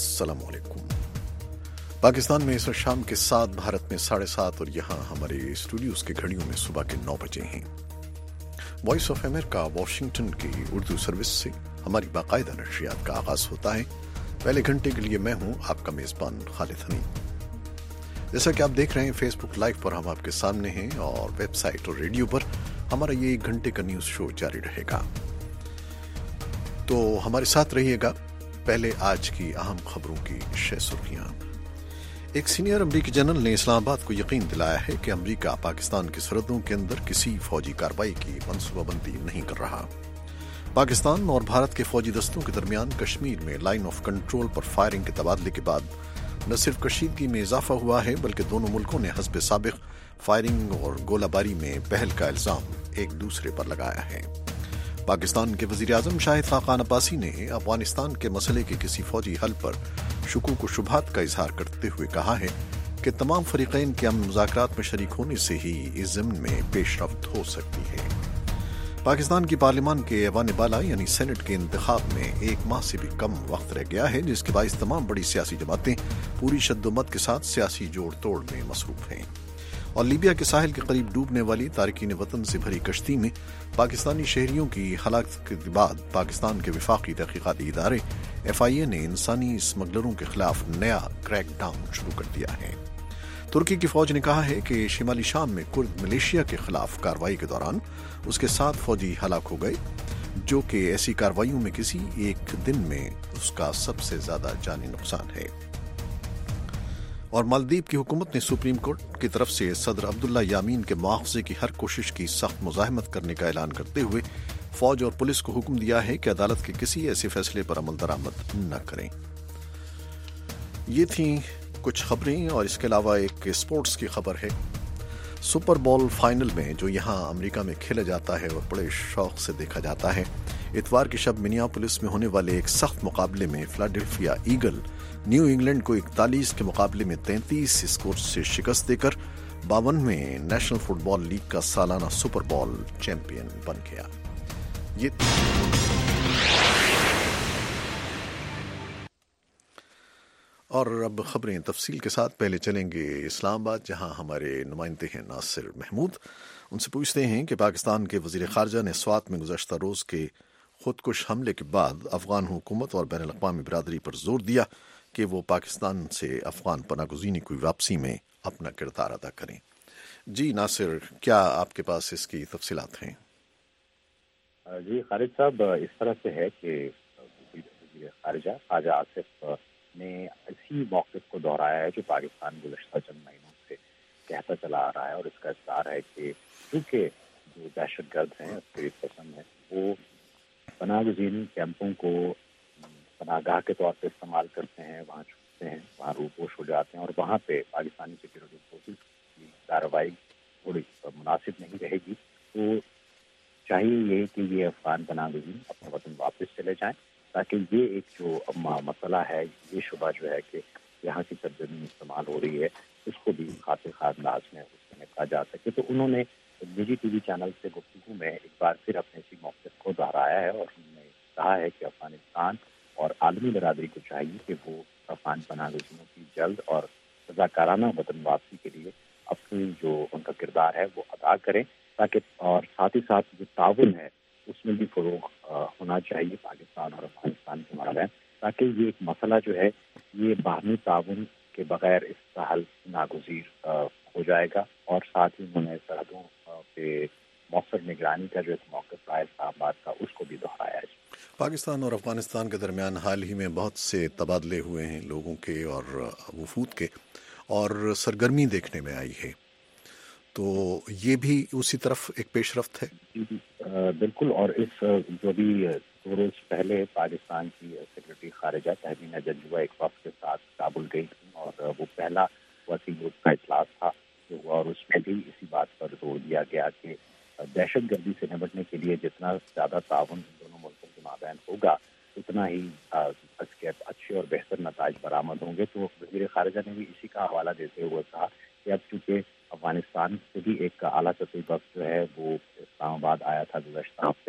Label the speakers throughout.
Speaker 1: अस्सलाम वालेकुम। पाकिस्तान में इस वक्त शाम के 7, भारत में 7:30 और यहाँ हमारे स्टूडियोज़ के घड़ियों में सुबह के 9 बजे हैं। वॉइस ऑफ अमेरिका वाशिंगटन की उर्दू सर्विस से हमारी बाकायदा नशरियात का आगाज़ होता है। पहले घंटे के लिए मैं हूँ आपका मेज़बान खालिद हनीफ। जैसा कि आप देख रहे हैं फेसबुक लाइव पर हम आपके सामने हैं और वेबसाइट और रेडियो पर हमारा ये 1 घंटे का न्यूज़ शो जारी रहेगा, तो हमारे साथ रहिएगा। पहले आज की अहम खबरों की शह सुर्खियां। एक सीनियर अमरीकी जनरल ने इस्लामाबाद को यकीन दिलाया है कि अमरीका पाकिस्तान की सरहदों के अंदर किसी फौजी कार्रवाई की मनसूबाबंदी नहीं कर रहा। पाकिस्तान और भारत के फौजी दस्तों के दरमियान कश्मीर में लाइन ऑफ कंट्रोल पर फायरिंग के तबादले के बाद न सिर्फ कशीदगी में इजाफा हुआ है, बल्कि दोनों मुल्कों ने हस्ब साबिक फायरिंग और गोलाबारी में पहल का इल्जाम एक दूसरे पर लगाया है। पाकिस्तान के वज़ीर आज़म शाहिद खाकान अब्बासी ने अफगानिस्तान के मसले के किसी फौजी हल पर शुकूक व शुबहात का इजहार करते हुए कहा है कि तमाम फरीक़ैन के अमन मुज़ाकरात में शरीक होने से ही इस ज़मीन में पेशरफ्त हो सकती है। पाकिस्तान की पार्लियामान के ऐवान बाला यानी सेनेट के इंतखाब में 1 माह से भी कम वक्त रह गया है, जिसके बायस तमाम बड़ी सियासी जमातें पूरी शद्दोमत के साथ सियासी जोड़ तोड़ में मसरूफ हैं। और लीबिया के साहिल के करीब डूबने वाली तारकीन वतन से भरी कश्ती में पाकिस्तानी शहरियों की हलाकत के बाद पाकिस्तान के विफाकी तहकीकाती इदारे FIA ने इंसानी स्मगलरों के खिलाफ नया क्रैकडाउन शुरू कर दिया है। तुर्की की फौज ने कहा है कि शिमाली शाम में कुर्द मलेशिया के खिलाफ कार्रवाई के दौरान उसके 7 फौजी हलाक हो गए, जो कि ऐसी कार्रवाइयों में किसी एक दिन में उसका सबसे ज्यादा जानी नुकसान है। और मालदीव की हुकूमत ने सुप्रीम कोर्ट की तरफ से सदर अब्दुल्ला यामीन के मुआवजे की हर कोशिश की सख्त मुज़ाहमत करने का ऐलान करते हुए फौज और पुलिस को हुक्म दिया है कि अदालत के किसी ऐसे फैसले पर अमल दरामद न करें। ये थी कुछ खबरें और इसके अलावा एक स्पोर्ट्स की खबर है। सुपर बोल फाइनल में जो यहाँ अमेरिका में खेला जाता है और बड़े शौक से देखा जाता है, इतवार की शब मिनियापोलिस में होने वाले एक सख्त मुकाबले में फिलाडेल्फिया ईगल न्यू इंग्लैंड को 41 के मुकाबले में 33 स्कोर से शिकस्त देकर 52वें नेशनल फुटबॉल लीग का सालाना सुपर बॉल चैंपियन बन गया। ये और अब खबरें तफसील के साथ। पहले चलेंगे इस्लामाबाद, जहां हमारे नुमाइंदे हैं नासिर महमूद। उनसे पूछते हैं कि पाकिस्तान के वज़ीर ख़ारजा ने स्वात में गुज़श्ता रोज़ के खुदकुश हमले के बाद अफगान हुकूमत और बैनुल अक़वामी बिरादरी पर जोर दिया कि वो पाकिस्तान से अफगान पनागुज़ीनी की वापसी में अपना किरदार अदा करें। जी नासिर, क्या आपके पास इसकी तफसीलात हैं?
Speaker 2: जी खालिद साहब, इस तरह से है कि वज़ीर ख़ारजा ख्वाजा आसिफ ने इसी मौक़िफ़ को दोहराया है जो पाकिस्तान गुज़श्ता चंद महीनों से कहता चला आ रहा है, और इसका इज़हार है कि क्योंकि जो दहशतगर्द हैं, अस्करीत पसंद हैं, वो पनागुज़ीनी कैंपों को पनागाह के तौर पर इस्तेमाल करते हैं, वहाँ छुपते हैं, वहाँ रूपोश हो जाते हैं, और वहाँ पे पाकिस्तानी सिक्योरिटी फोर्सेस की कार्रवाई थोड़ी मुनासिब नहीं रहेगी। तो चाहिए ये कि ये अफगान पनागुज़ीन अपने वतन वापस चले जाएं, ताकि ये एक जो मसला है, ये शुबा जो है कि यहाँ की सरजमीन इस्तेमाल हो रही है, उसको भी खातिर खास अंदाज में उससे निपटा जा सके। तो उन्होंने निजी TV चैनल से गुफ्तगू में एक बार फिर अपने इसी मौक़िफ़ को दोहराया है, और उन्होंने कहा है कि अफगानिस्तान और आलमी बरादरी को चाहिए कि वो अफगान पनागुज़ीनों की जल्द और रज़ाकाराना वतन वापसी के लिए अपनी जो उनका किरदार है वो अदा करें, ताकि और साथ ही साथ जो ताउन है उसमें भी फ़रोग़ होना चाहिए पाकिस्तान और अफगानिस्तान के माबैन, ताकि ये एक मसला जो है ये बाहमी ताउन के बगैर इसका हल नागुज़ीर हो जाएगा। और साथ ही उन्होंने सरहदों पे मौसर निगरानी का जो एक मौक़िफ़ है इस्लामाबाद का, उसको भी दोहराया है।
Speaker 1: पाकिस्तान और अफगानिस्तान के दरमियान हाल ही में बहुत से तबादले हुए हैं लोगों के और वफूद के, और सरगर्मी देखने में आई है, तो ये भी उसी तरफ एक पेशरफ्त है।
Speaker 2: बिल्कुल। और इस जो भी 2 रोज़ पहले पाकिस्तान की सेक्रेटरी ख़ारिजा तहमीना जंजुआ एक वफ़द के साथ काबुल गई थी, और वो पहला वसी ग्रुप का इजलास था जो हुआ, और उसमें भी इसी बात पर जोर दिया गया कि दहशतगर्दी से निपटने के लिए जितना ज़्यादा ताउन दोनों मुल्कों के माबैन होगा, उतना ही इसके अच्छे और बेहतर नताइज बरामद होंगे। तो वज़ीर ख़ारिजा ने भी इसी का हवाला देते हुए कहा कि अब चूँकि अफगानिस्तान से भी एक आला सतही वफ़द जो है वो इस्लामाबाद आया था गुज़श्ता हफ्ते,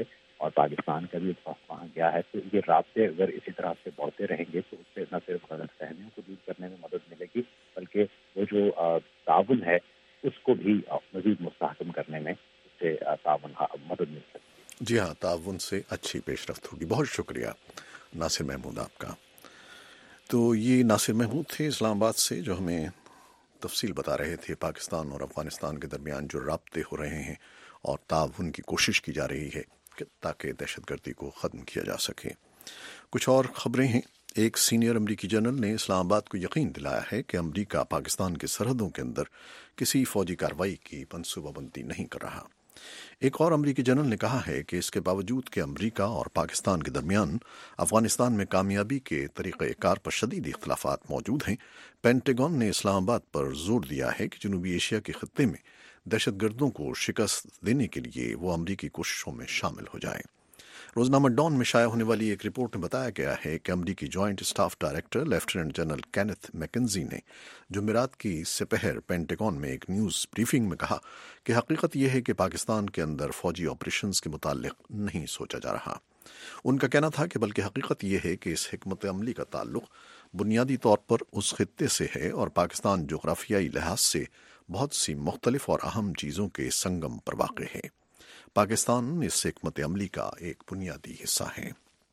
Speaker 2: اور پاکستان کا بھی وہاں گیا ہے. تو یہ رابطے اگر اسی طرح سے بڑھتے رہیں گے تو اس سے نہ صرف غلط فہمیوں کو دور کرنے میں مدد ملے گی بلکہ وہ جو تعاون ہے اس کو بھی مزید مستحکم کرنے میں اس سے تعاون مدد مل سکتی ہے.
Speaker 1: جی ہاں، تعاون سے اچھی پیش رفت ہوگی. بہت شکریہ ناصر محمود آپ کا. تو یہ ناصر محمود تھے اسلام آباد سے جو ہمیں تفصیل بتا رہے تھے پاکستان اور افغانستان کے درمیان جو رابطے ہو رہے ہیں اور تعاون کی کوشش کی جا رہی ہے تاکہ دہشت گردی کو ختم کیا جا سکے. کچھ اور خبریں ہیں. ایک سینئر امریکی جنرل نے اسلام آباد کو یقین دلایا ہے کہ امریکہ پاکستان کے سرحدوں کے اندر کسی فوجی کارروائی کی منصوبہ بندی نہیں کر رہا. ایک اور امریکی جنرل نے کہا ہے کہ اس کے باوجود کہ امریکہ اور پاکستان کے درمیان افغانستان میں کامیابی کے طریقہ کار پر شدید اختلافات موجود ہیں، پینٹاگن نے اسلام آباد پر زور دیا ہے کہ جنوبی ایشیا کے خطے میں دہشت گردوں کو شکست دینے کے لیے وہ امریکی کوششوں میں شامل ہو جائیں. روزنامہ ڈان میں شائع ہونے والی ایک رپورٹ میں بتایا گیا ہے کہ امریکی joint staff director lieutenant general Kenneth McKenzie نے جمعرات کی سپہر پینٹاگن میں ایک نیوز بریفنگ میں کہا کہ حقیقت یہ ہے کہ پاکستان کے اندر فوجی آپریشنز کے متعلق نہیں سوچا جا رہا. ان کا کہنا تھا کہ بلکہ حقیقت یہ ہے کہ اس حکمت عملی کا تعلق بنیادی طور پر اس خطے سے ہے اور پاکستان جغرافیائی لحاظ سے بہت سی مختلف اور اہم چیزوں کے سنگم پر واقع ہے. پاکستان اس حکمت عملی کا ایک بنیادی حصہ ہے.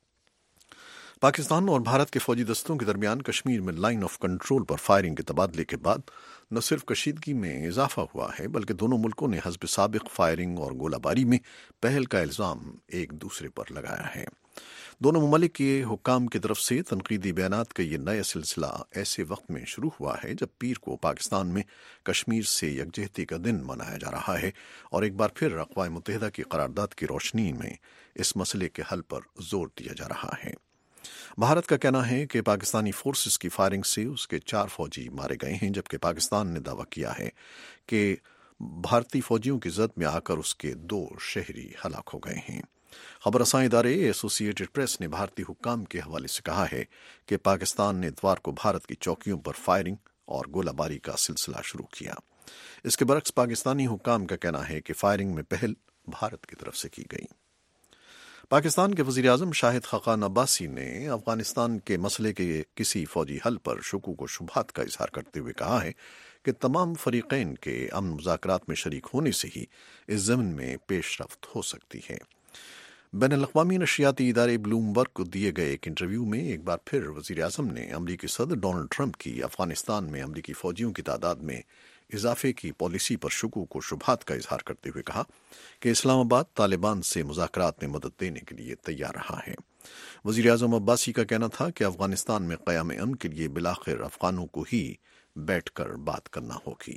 Speaker 1: پاکستان اور بھارت کے فوجی دستوں کے درمیان کشمیر میں لائن آف کنٹرول پر فائرنگ کے تبادلے کے بعد نہ صرف کشیدگی میں اضافہ ہوا ہے بلکہ دونوں ملکوں نے حسب سابق فائرنگ اور گولہ باری میں پہل کا الزام ایک دوسرے پر لگایا ہے. دونوں ممالک کے حکام کی طرف سے تنقیدی بیانات کا یہ نیا سلسلہ ایسے وقت میں شروع ہوا ہے جب پیر کو پاکستان میں کشمیر سے یکجہتی کا دن منایا جا رہا ہے اور ایک بار پھر اقوام متحدہ کی قرارداد کی روشنی میں اس مسئلے کے حل پر زور دیا جا رہا ہے. بھارت کا کہنا ہے کہ پاکستانی فورسز کی فائرنگ سے اس کے 4 فوجی مارے گئے ہیں جبکہ پاکستان نے دعویٰ کیا ہے کہ بھارتی فوجیوں کی زد میں آ کر اس کے 2 شہری ہلاک ہو گئے ہیں. خبر رساں ادارے ایسوسی ایٹڈ پریس نے بھارتی حکام کے حوالے سے کہا ہے کہ پاکستان نے اتوار کو بھارت کی چوکیوں پر فائرنگ اور گولہ باری کا سلسلہ شروع کیا. اس کے برعکس پاکستانی حکام کا کہنا ہے کہ فائرنگ میں پہل بھارت کی طرف سے کی گئی. پاکستان کے وزیر اعظم شاہد خاقان عباسی نے افغانستان کے مسئلے کے کسی فوجی حل پر شکوک و شبہات کا اظہار کرتے ہوئے کہا ہے کہ تمام فریقین کے امن مذاکرات میں شریک ہونے سے ہی اس ضمن میں پیش رفت ہو سکتی ہے. بین الاقوامی نشریاتی ادارے بلومبرگ کو دیے گئے ایک انٹرویو میں ایک بار پھر وزیر اعظم نے امریکی صدر ڈونلڈ ٹرمپ کی افغانستان میں امریکی فوجیوں کی تعداد میں اضافے کی پالیسی پر شکوک و شبہات کا اظہار کرتے ہوئے کہا کہ اسلام آباد طالبان سے مذاکرات میں مدد دینے کے لیے تیار رہا ہے. وزیر اعظم عباسی کا کہنا تھا کہ افغانستان میں قیام امن کے لیے بالآخر افغانوں کو ہی بیٹھ کر بات کرنا ہوگی.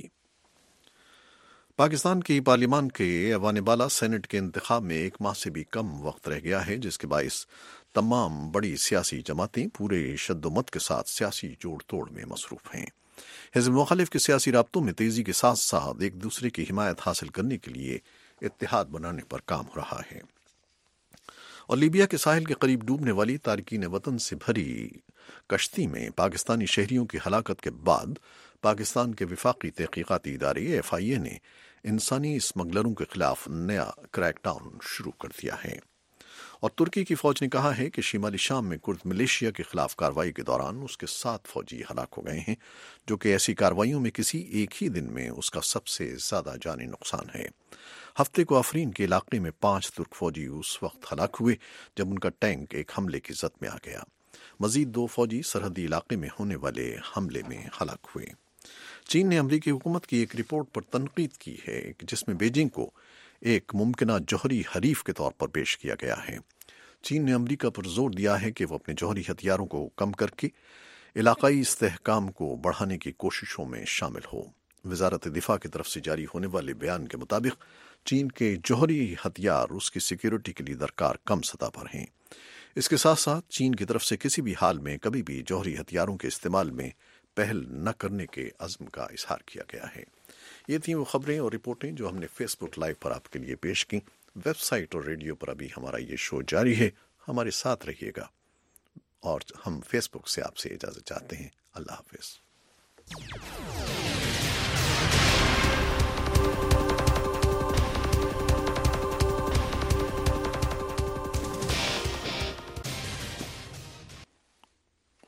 Speaker 1: پاکستان کی پارلیمان کے ایوان بالا سینٹ کے انتخاب میں 1 ماہ سے بھی کم وقت رہ گیا ہے جس کے باعث تمام بڑی سیاسی جماعتیں پورے شد و مت کے ساتھ سیاسی جوڑ توڑ میں مصروف ہیں. حزب مخالف کے سیاسی رابطوں میں تیزی کے ساتھ ساتھ ایک دوسرے کی حمایت حاصل کرنے کے لیے اتحاد بنانے پر کام ہو رہا ہے. اور لیبیا کے ساحل کے قریب ڈوبنے والی تارکین وطن سے بھری کشتی میں پاکستانی شہریوں کی ہلاکت کے بعد پاکستان کے وفاقی تحقیقاتی ادارے FIA نے انسانی اسمگلروں کے خلاف نیا کریک ڈاؤن شروع کر دیا ہے. اور ترکی کی فوج نے کہا ہے کہ شمالی شام میں کرد ملیشیا کے خلاف کارروائی کے دوران اس کے 7 فوجی ہلاک ہو گئے ہیں جو کہ ایسی کارروائیوں میں کسی ایک ہی دن میں اس کا سب سے زیادہ جانی نقصان ہے. ہفتے کو آفرین کے علاقے میں 5 ترک فوجی اس وقت ہلاک ہوئے جب ان کا ٹینک ایک حملے کی زد میں آ گیا. مزید 2 فوجی سرحدی علاقے میں ہونے والے حملے میں ہلاک ہوئے. چین نے امریکی حکومت کی ایک رپورٹ پر تنقید کی ہے جس میں بیجنگ کو ایک ممکنہ جوہری حریف کے طور پر پیش کیا گیا ہے. چین نے امریکہ پر زور دیا ہے کہ وہ اپنے جوہری ہتھیاروں کو کم کر کے علاقائی استحکام کو بڑھانے کی کوششوں میں شامل ہو. وزارت دفاع کی طرف سے جاری ہونے والے بیان کے مطابق چین کے جوہری ہتھیار اس کی سیکیورٹی کے لیے درکار کم سطح پر ہیں. اس کے ساتھ ساتھ چین کی طرف سے کسی بھی حال میں کبھی بھی جوہری ہتھیاروں کے استعمال میں پہل نہ کرنے کے عزم کا اظہار کیا گیا ہے. یہ تھیں وہ خبریں اور رپورٹیں جو ہم نے فیس بک لائیو پر آپ کے لیے پیش کی. ویب سائٹ اور ریڈیو پر ابھی ہمارا یہ شو جاری ہے. ہمارے ساتھ رہیے گا اور ہم فیس بک سے آپ سے اجازت چاہتے ہیں. اللہ حافظ.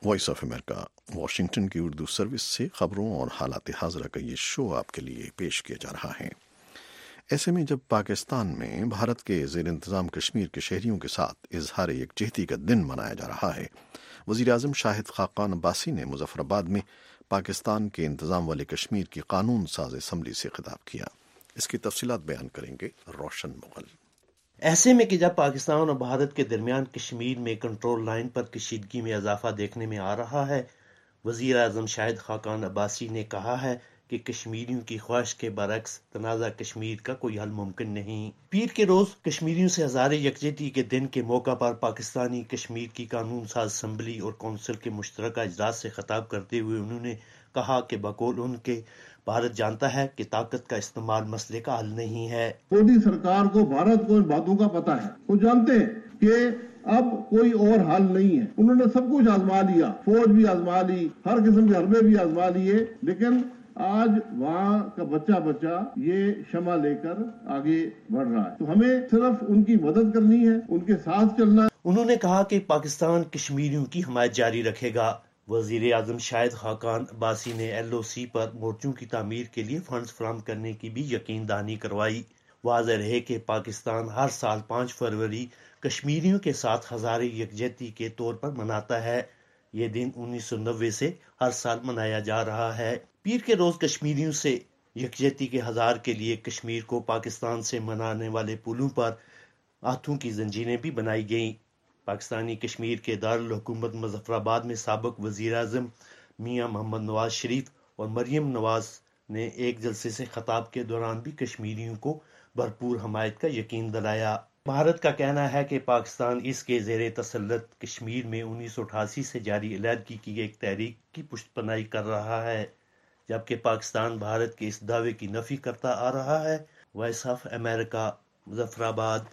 Speaker 1: وائس آف امریکہ واشنگٹن کی اردو سروس سے خبروں اور حالات حاضرہ کا یہ شو آپ کے لیے پیش کیا جا رہا ہے۔ ایسے میں جب پاکستان میں بھارت کے زیر انتظام کشمیر کے شہریوں کے ساتھ اظہار یکجہتی کا دن منایا جا رہا ہے، وزیر اعظم شاہد خاقان عباسی نے مظفر آباد میں پاکستان کے انتظام والے کشمیر کی قانون ساز اسمبلی سے خطاب کیا۔ اس کی تفصیلات بیان کریں گے روشن مغل۔
Speaker 3: ایسے میں کہ جب پاکستان اور بھارت کے درمیان کشمیر میں کنٹرول لائن پر کشیدگی میں اضافہ دیکھنے میں آ رہا ہے، وزیر اعظم شاہد خاقان عباسی نے کہا ہے کہ کشمیریوں کی خواہش کے برعکس تنازع کشمیر کا کوئی حل ممکن نہیں۔ پیر کے روز کشمیریوں سے اظہار یکجہتی کے دن کے موقع پر پاکستانی کشمیر کی قانون ساز اسمبلی اور کونسل کے مشترکہ اجلاس سے خطاب کرتے ہوئے انہوں نے کہا کہ بقول ان کے بھارت جانتا ہے کہ طاقت کا استعمال مسئلے کا حل نہیں ہے۔
Speaker 4: مودی سرکار کو بھارت کو ان باتوں کا پتہ ہے، وہ جانتے ہیں کہ اب کوئی اور حل نہیں ہے۔ انہوں نے سب کچھ آزما لیا، فوج بھی آزما لی، ہر قسم کے حربے بھی آزما لیے، لیکن آج وہاں کا بچہ یہ شمع لے کر آگے بڑھ رہا ہے۔ تو ہمیں صرف ان کی مدد کرنی ہے، ان کے ساتھ چلنا ہے۔
Speaker 3: انہوں نے کہا کہ پاکستان کشمیریوں کی حمایت جاری رکھے گا۔ وزیر اعظم شاہد خاقان عباسی نے LOC پر مورچوں کی تعمیر کے لیے فنڈز فراہم کرنے کی بھی یقین دہانی کروائی۔ واضح رہے کہ پاکستان ہر سال 5 فروری کشمیریوں کے ساتھ ہزار یکجہتی کے طور پر مناتا ہے۔ یہ دن 1990 سے ہر سال منایا جا رہا ہے۔ پیر کے روز کشمیریوں سے یکجہتی کے ہزار کے لیے کشمیر کو پاکستان سے منانے والے پلوں پر ہاتھوں کی زنجیریں بھی بنائی گئیں۔ پاکستانی کشمیر کے دارالحکومت مظفر آباد میں سابق وزیر اعظم میاں محمد نواز شریف اور مریم نواز نے ایک جلسے سے خطاب کے دوران بھی کشمیریوں کو بھرپور حمایت کا یقین دلایا۔ بھارت کا کہنا ہے کہ پاکستان اس کے زیر تسلط کشمیر میں 1988 سے جاری علیحدگی کی ایک تحریک کی پشت پناہی کر رہا ہے، جبکہ پاکستان بھارت کے اس دعوے کی نفی کرتا آ رہا ہے۔ وائس آف امریکہ مظفر آباد۔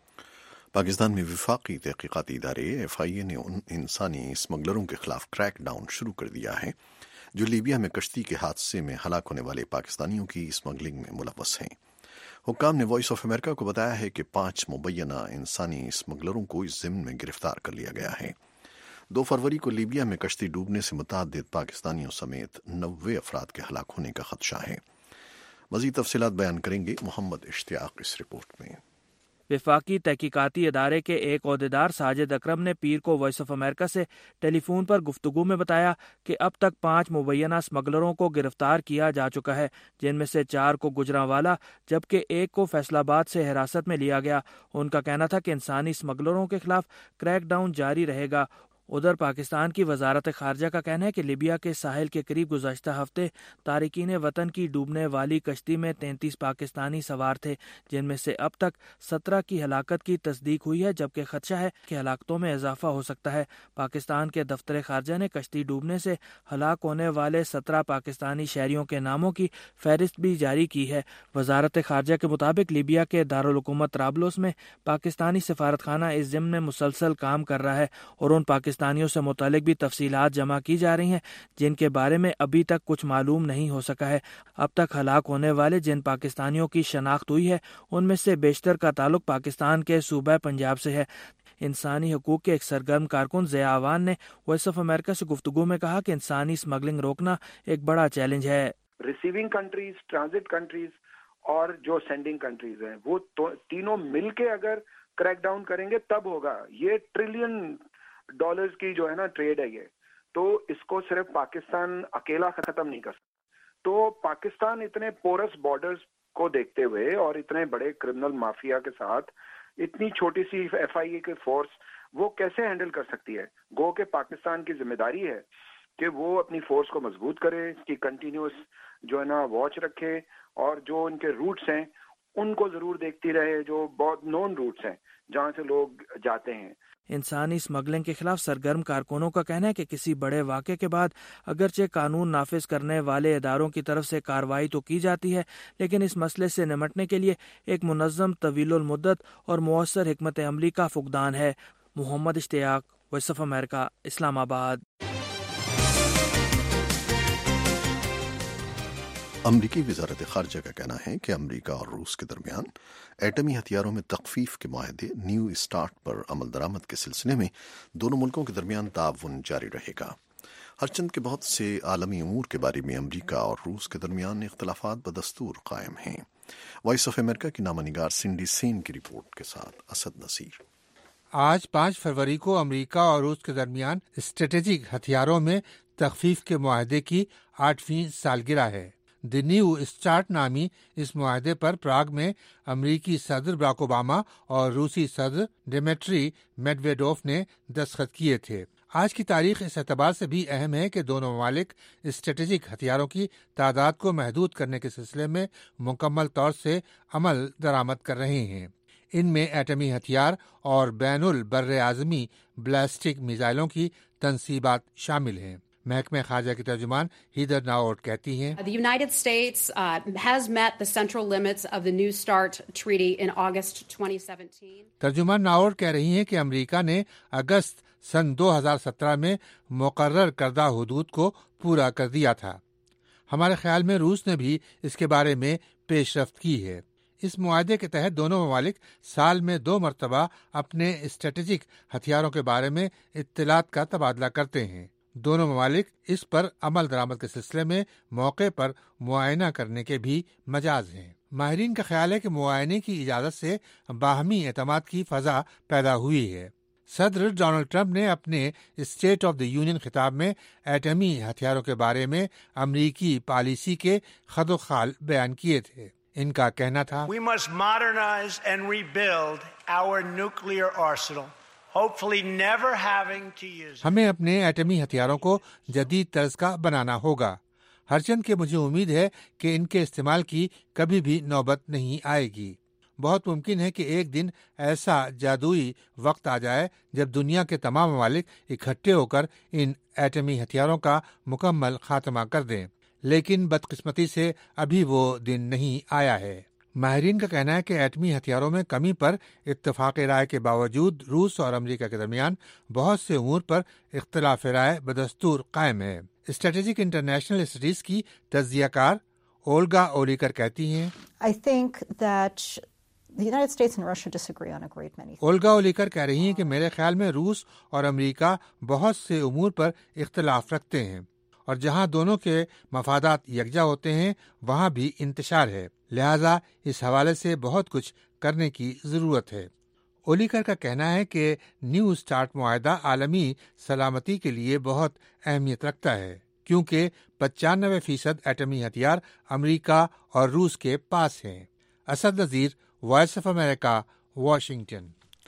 Speaker 1: پاکستان میں وفاقی تحقیقاتی ادارے FIA نے ان انسانی اسمگلروں کے خلاف کریک ڈاؤن شروع کر دیا ہے جو لیبیا میں کشتی کے حادثے میں ہلاک ہونے والے پاکستانیوں کی اسمگلنگ میں ملوث ہیں۔ حکام نے وائس آف امریکہ کو بتایا ہے کہ 5 مبینہ انسانی اسمگلروں کو اس ضمن میں گرفتار کر لیا گیا ہے۔ 2 فروری کو لیبیا میں کشتی ڈوبنے سے متعدد پاکستانیوں سمیت 90 افراد کے ہلاک ہونے کا خدشہ ہے۔ مزید تفصیلات بیان کریں گے محمد اشتیاق اس رپورٹ میں۔
Speaker 5: وفاقی تحقیقاتی ادارے کے ایک عہدیدار ساجد اکرم نے پیر کو وائس آف امریکہ سے ٹیلی فون پر گفتگو میں بتایا کہ اب تک 5 مبینہ اسمگلروں کو گرفتار کیا جا چکا ہے، جن میں سے 4 کو گجرانوالہ جبکہ 1 کو فیصل آباد سے حراست میں لیا گیا۔ ان کا کہنا تھا کہ انسانی اسمگلروں کے خلاف کریک ڈاؤن جاری رہے گا۔ ادھر پاکستان کی وزارت خارجہ کا کہنا ہے کہ لیبیا کے ساحل کے قریب گزشتہ ہفتے تارکین وطن کی ڈوبنے والی کشتی میں 33 پاکستانی سوار تھے، جن میں سے اب تک 17 کی ہلاکت کی تصدیق ہوئی ہے، جبکہ خدشہ ہے کہ ہلاکتوں میں اضافہ ہو سکتا ہے۔ پاکستان کے دفتر خارجہ نے کشتی ڈوبنے سے ہلاک ہونے والے 17 پاکستانی شہریوں کے ناموں کی فہرست بھی جاری کی ہے۔ وزارت خارجہ کے مطابق لیبیا کے دارالحکومت طرابلس میں پاکستانی سفارت خانہ اس ضمن میں مسلسل کام کر رہا ہے اور ان پاکستانیوں سے متعلق بھی تفصیلات جمع کی جا رہی ہیں جن کے بارے میں ابھی تک کچھ معلوم نہیں ہو سکا ہے۔ اب تک ہلاک ہونے والے جن پاکستانیوں کی شناخت ہوئی ہے ان میں سے بیشتر کا تعلق پاکستان کے صوبہ پنجاب سے ہے۔ انسانی حقوق کے ایک سرگرم کارکن ضیاء عوان نے وائس آف امریکہ سے گفتگو میں کہا کہ انسانی اسمگلنگ روکنا ایک بڑا چیلنج ہے۔
Speaker 6: ریسیونگ کنٹریز، ٹرانزٹ کنٹریز اور جو سینڈنگ کنٹریز ہیں وہ تینوں مل کے اگر کریک ڈاؤن کریں گے تب ہوگا۔ یہ $1 ٹریلین کی جو ہے نا ٹریڈ ہے یہ، تو اس کو صرف پاکستان اکیلا ختم نہیں کر سکتا۔ تو پاکستان اتنے پورس بارڈرز کو دیکھتے ہوئے اور اتنے بڑے کرمنل مافیا کے ساتھ اتنی چھوٹی سی FIA کی فورس وہ کیسے ہینڈل کر سکتی ہے؟ گو کہ پاکستان کی ذمہ داری ہے کہ وہ اپنی فورس کو مضبوط کرے، اس کی کنٹینیوس جو ہے نا واچ رکھے، اور جو ان کے روٹس ہیں ان کو ضرور دیکھتی رہے، جو بہت نون روٹس ہیں جہاں سے لوگ جاتے ہیں۔
Speaker 5: انسانی اسمگلنگ کے خلاف سرگرم کارکنوں کا کہنا ہے کہ کسی بڑے واقعے کے بعد اگرچہ قانون نافذ کرنے والے اداروں کی طرف سے کارروائی تو کی جاتی ہے، لیکن اس مسئلے سے نمٹنے کے لیے ایک منظم، طویل المدت اور مؤثر حکمت عملی کا فقدان ہے۔ محمد اشتیاق، وائس آف امریکہ، اسلام آباد۔
Speaker 1: امریکی وزارت خارجہ کا کہنا ہے کہ امریکہ اور روس کے درمیان ایٹمی ہتھیاروں میں تخفیف کے معاہدے نیو اسٹارٹ پر عمل درآمد کے سلسلے میں دونوں ملکوں کے درمیان تعاون جاری رہے گا۔ ہرچند کے بہت سے عالمی امور کے بارے میں امریکہ اور روس کے درمیان اختلافات بدستور قائم ہیں۔ وائس آف امریکہ کی نامہ نگار سنڈی سین کی رپورٹ کے ساتھ اسد نصیر۔
Speaker 7: آج 5 فروری کو امریکہ اور روس کے درمیان اسٹریٹجک ہتھیاروں میں تخفیف کے معاہدے کی 8ویں سالگرہ ہے۔ دی نیو اسٹارٹ نامی اس معاہدے پر پراگ میں امریکی صدر براک اوباما اور روسی صدر ڈمیٹری میڈویڈوف نے دستخط کیے تھے۔ آج کی تاریخ اس اعتبار سے بھی اہم ہے کہ دونوں ممالک اسٹریٹجک ہتھیاروں کی تعداد کو محدود کرنے کے سلسلے میں مکمل طور سے عمل درآمد کر رہے ہیں۔ ان میں ایٹمی ہتھیار اور بین البر اعظمی بلاسٹک میزائلوں کی تنصیبات شامل ہیں۔ محکمہ خارجہ کی ترجمان ہیدر ناورٹ کہتی ہیں
Speaker 8: The United States has met the central limits of the New START treaty in August 2017.
Speaker 7: ترجمان ناورٹ کہہ رہی ہیں کہ امریکہ نے اگست سن 2017 میں مقرر کردہ حدود کو پورا کر دیا تھا۔ ہمارے خیال میں روس نے بھی اس کے بارے میں پیش رفت کی ہے۔ اس معاہدے کے تحت دونوں ممالک سال میں 2 مرتبہ اپنے اسٹریٹجک ہتھیاروں کے بارے میں اطلاعات کا تبادلہ کرتے ہیں۔ دونوں ممالک اس پر عمل درآمد کے سلسلے میں موقع پر معائنہ کرنے کے بھی مجاز ہیں۔ ماہرین کا خیال ہے کہ معائنے کی اجازت سے باہمی اعتماد کی فضا پیدا ہوئی ہے۔ صدر ڈونلڈ ٹرمپ نے اپنے اسٹیٹ آف دی یونین خطاب میں ایٹمی ہتھیاروں کے بارے میں امریکی پالیسی کے خد و خال بیان کیے تھے۔ ان کا کہنا تھا
Speaker 9: We must modernize and rebuild our nuclear arsenal, hopefully never having to use it.
Speaker 7: ہمیں اپنے ایٹمی ہتھیاروں کو جدید طرز کا بنانا ہوگا، ہرچند کہ مجھے امید ہے کہ ان کے استعمال کی کبھی بھی نوبت نہیں آئے گی۔ بہت ممکن ہے کہ ایک دن ایسا جادوئی وقت آ جائے جب دنیا کے تمام ممالک اکٹھے ہو کر ان ایٹمی ہتھیاروں کا مکمل خاتمہ کر دیں، لیکن بدقسمتی سے ابھی وہ دن نہیں آیا ہے۔ ماہرین کا کہنا ہے کہ ایٹمی ہتھیاروں میں کمی پر اتفاق رائے کے باوجود روس اور امریکہ کے درمیان بہت سے امور پر اختلاف رائے بدستور قائم ہے۔ اسٹریٹجک انٹرنیشنل اسٹڈیز کی تجزیہ کار اولگا اولیکر کہتی ہیں
Speaker 10: I think that the United States and Russia disagree on a great many things.
Speaker 7: Olga Oliker کہہ رہی ہیں کہ میرے خیال میں روس اور امریکہ بہت سے امور پر اختلاف رکھتے ہیں، اور جہاں دونوں کے مفادات یکجا ہوتے ہیں وہاں بھی انتشار ہے، لہذا اس حوالے سے بہت کچھ کرنے کی ضرورت ہے۔ اولیکر کا کہنا ہے کہ نیو اسٹارٹ معاہدہ عالمی سلامتی کے لیے بہت اہمیت رکھتا ہے، کیونکہ 95% ایٹمی ہتھیار امریکہ اور روس کے پاس ہیں۔ Asad Nazir, voice of America, Washington.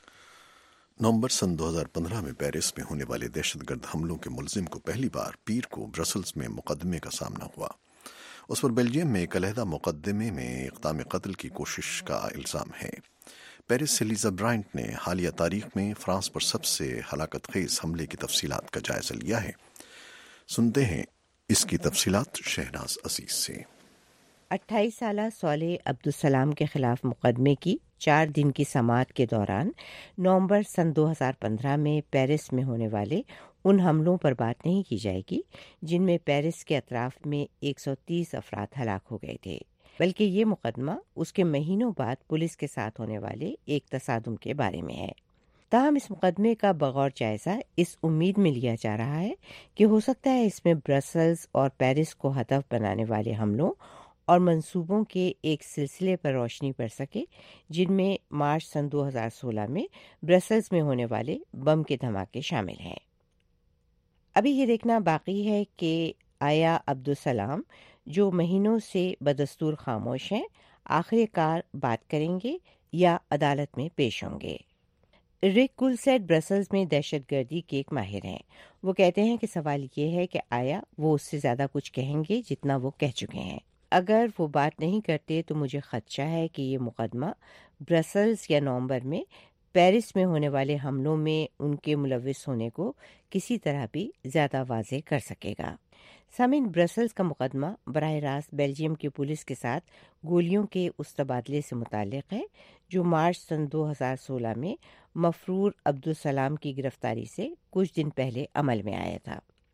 Speaker 1: نومبر سن 2015 میں پیرس میں ہونے والے دہشت گرد حملوں کے ملزم کو پہلی بار پیر کو برسلز میں مقدمے کا سامنا ہوا۔ اس پر بیلجیم میں ایک علیحدہ مقدمے میں اقدام قتل کی کوشش کا الزام ہے۔ پیرس سے لیزا برائنٹ نے حالیہ تاریخ میں فرانس پر سب سے ہلاکت خیز حملے کی تفصیلات کا جائزہ لیا ہے۔ سنتے ہیں اس کی تفصیلات شہناز عزیز سے۔
Speaker 11: 28 سالہ صالح عبدالسلام کے خلاف مقدمے کی 4 دن کی سماعت کے دوران نومبر سن 2015 میں پیرس میں ہونے والے ان حملوں پر بات نہیں کی جائے گی جن میں پیرس کے اطراف میں 130 افراد ہلاک ہو گئے تھے، بلکہ یہ مقدمہ اس کے مہینوں بعد پولیس کے ساتھ ہونے والے ایک تصادم کے بارے میں ہے۔ تاہم اس مقدمے کا بغور جائزہ اس امید میں لیا جا رہا ہے کہ ہو سکتا ہے اس میں برسلز اور پیرس کو ہدف بنانے والے حملوں اور منصوبوں کے ایک سلسلے پر روشنی پڑ سکے جن میں مارچ سن 2016 میں برسلز میں ہونے والے بم کے دھماکے شامل ہیں۔ ابھی یہ دیکھنا باقی ہے کہ آیا عبدالسلام، جو مہینوں سے بدستور خاموش ہیں، آخر کار بات کریں گے یا عدالت میں پیش ہوں گے۔ رک کولسیٹ برسلز میں دہشت گردی کے ایک ماہر ہیں۔ وہ کہتے ہیں کہ سوال یہ ہے کہ آیا وہ اس سے زیادہ کچھ کہیں گے جتنا وہ کہہ چکے ہیں۔ اگر وہ بات نہیں کرتے تو مجھے خدشہ ہے کہ یہ مقدمہ برسلز یا نومبر میں پیرس میں ہونے والے حملوں میں ان کے ملوث ہونے کو کسی طرح بھی زیادہ واضح کر سکے گا۔ سامعین، برسلز کا مقدمہ براہ راست بیلجیم کی پولیس کے ساتھ گولیوں کے اس تبادلے سے متعلق ہے جو مارچ سن 2016 میں مفرور عبدالسلام کی گرفتاری سے کچھ دن پہلے عمل میں آیا تھا۔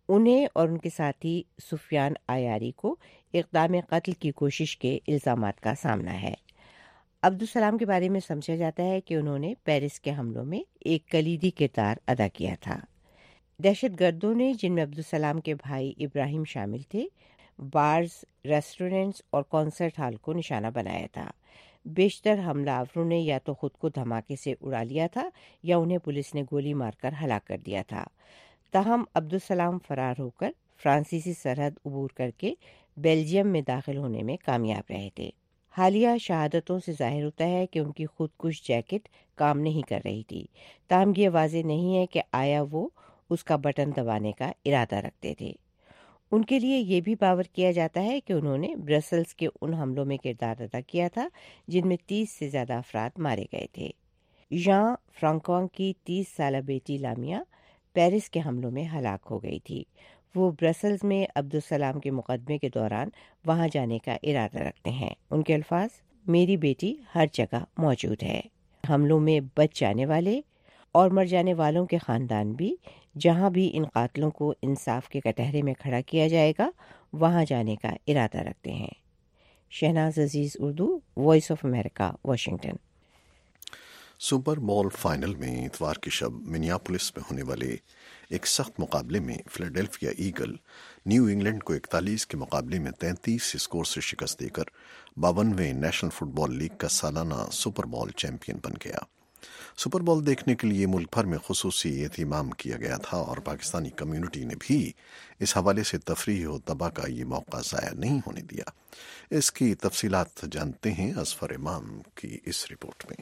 Speaker 11: انہیں اور ان کے ساتھی سفیان آیاری کو اقدام قتل کی کوشش کے الزامات کا سامنا ہے۔ عبدالسلام کے بارے میں سمجھا جاتا ہے کہ انہوں نے پیرس کے حملوں میں ایک کلیدی کردار ادا کیا تھا۔ دہشت گردوں نے، جن میں عبدالسلام کے بھائی ابراہیم شامل تھے، بارز، ریسٹورنٹس اور کانسرٹ ہال کو نشانہ بنایا تھا۔ بیشتر حملہ آوروں نے یا تو خود کو دھماکے سے اڑا لیا تھا یا انہیں پولیس نے گولی مار کر ہلاک کر دیا تھا۔ تاہم عبدالسلام فرار ہو کر فرانسیسی سرحد عبور کر کے بیلجیم میں داخل ہونے میں کامیاب رہے تھے۔ حالیہ شہادتوں سے ظاہر ہوتا ہے کہ ان کی خودکش جیکٹ کام نہیں کر رہی تھی، تاہم یہ واضح نہیں ہے کہ آیا وہ اس کا بٹن دبانے کا ارادہ رکھتے تھے۔ ان کے لیے یہ بھی باور کیا جاتا ہے کہ انہوں نے برسلز کے ان حملوں میں کردار ادا کیا تھا جن میں 30 سے زیادہ افراد مارے گئے تھے۔ ژان فرانکواں کی 30 سالہ بیٹی لامیہ پیرس کے حملوں میں ہلاک ہو گئی تھی۔ وہ برسلز میں عبدالسلام کے مقدمے کے دوران وہاں جانے کا ارادہ رکھتے ہیں۔ ان کے الفاظ، میری بیٹی ہر جگہ موجود ہے۔ حملوں میں بچ جانے والے اور مر جانے والوں کے خاندان بھی جہاں بھی ان قاتلوں کو انصاف کے کٹہرے میں کھڑا کیا جائے گا وہاں جانے کا ارادہ رکھتے ہیں۔ Shahnaz Aziz, Urdu, voice of America, Washington.
Speaker 1: Super Bowl final میں اتوار کی شب منیاپولس میں ہونے والے ایک سخت مقابلے میں فلاڈیلفیا ایگل نیو انگلینڈ کو 41 کے مقابلے میں 33 اسکور سے شکست دے کر 52ویں نیشنل فٹ بال لیگ کا سالانہ سپر بال چیمپئن بن گیا۔ سپر بال دیکھنے کے لیے ملک بھر میں خصوصی اہتمام کیا گیا تھا اور پاکستانی کمیونٹی نے بھی اس حوالے سے تفریح و تباہ کا یہ موقع ضائع نہیں ہونے دیا۔ اس کی تفصیلات جانتے ہیں اظفر امام کی اس رپورٹ میں۔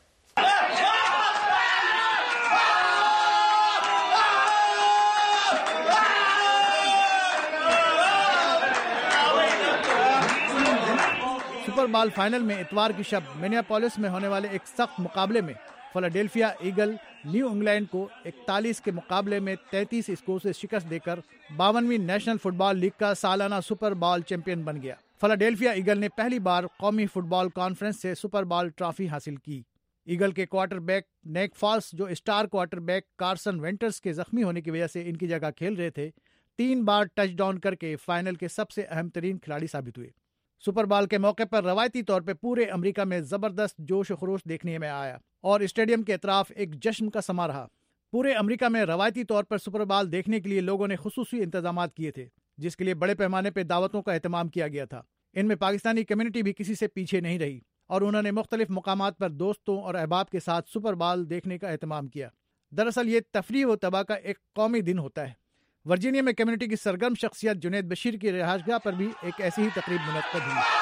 Speaker 12: سپر بال فائنل میں اتوار کی شب منیاپولس میں ہونے والے ایک سخت مقابلے میں فلاڈیلفیا ایگل نیو انگلینڈ کو 41 کے مقابلے میں 33 اسکور سے شکست دے کر 52ویں نیشنل فٹ بال لیگ کا سالانہ سپر بال چیمپئن بن گیا۔ فلاڈیلفیا ایگل نے پہلی بار قومی فٹ بال کانفرنس سے سپر بال ٹرافی حاصل کی۔ ایگل کے کوارٹر بیک نیک فالس، جو star quarterback Carson Wentz کے زخمی ہونے کی وجہ سے ان کی جگہ کھیل رہے تھے، 3 بار ٹچ ڈاؤن کر کے فائنل کے سب سے اہم ترین کھلاڑی ثابت ہوئے۔ سپر بال کے موقع پر روایتی طور پہ پورے امریکہ میں زبردست جوش و خروش دیکھنے میں آیا اور اسٹیڈیم کے اطراف ایک جشن کا سما رہا۔ پورے امریکہ میں روایتی طور پر سپر بال دیکھنے کے لیے لوگوں نے خصوصی انتظامات کیے تھے، جس کے لیے بڑے پیمانے پہ دعوتوں کا اہتمام کیا گیا تھا۔ ان میں پاکستانی کمیونٹی بھی کسی سے پیچھے نہیں رہی اور انہوں نے مختلف مقامات پر دوستوں اور احباب کے ساتھ سپر بال دیکھنے کا اہتمام کیا۔ دراصل یہ تفریح و تباہ کا ایک قومی دن ہوتا ہے۔ ورجینیا میں کمیونٹی کی سرگرم شخصیت جنید بشیر کی رہائش گاہ پر بھی ایک ایسی ہی تقریب منعقد ہوئی۔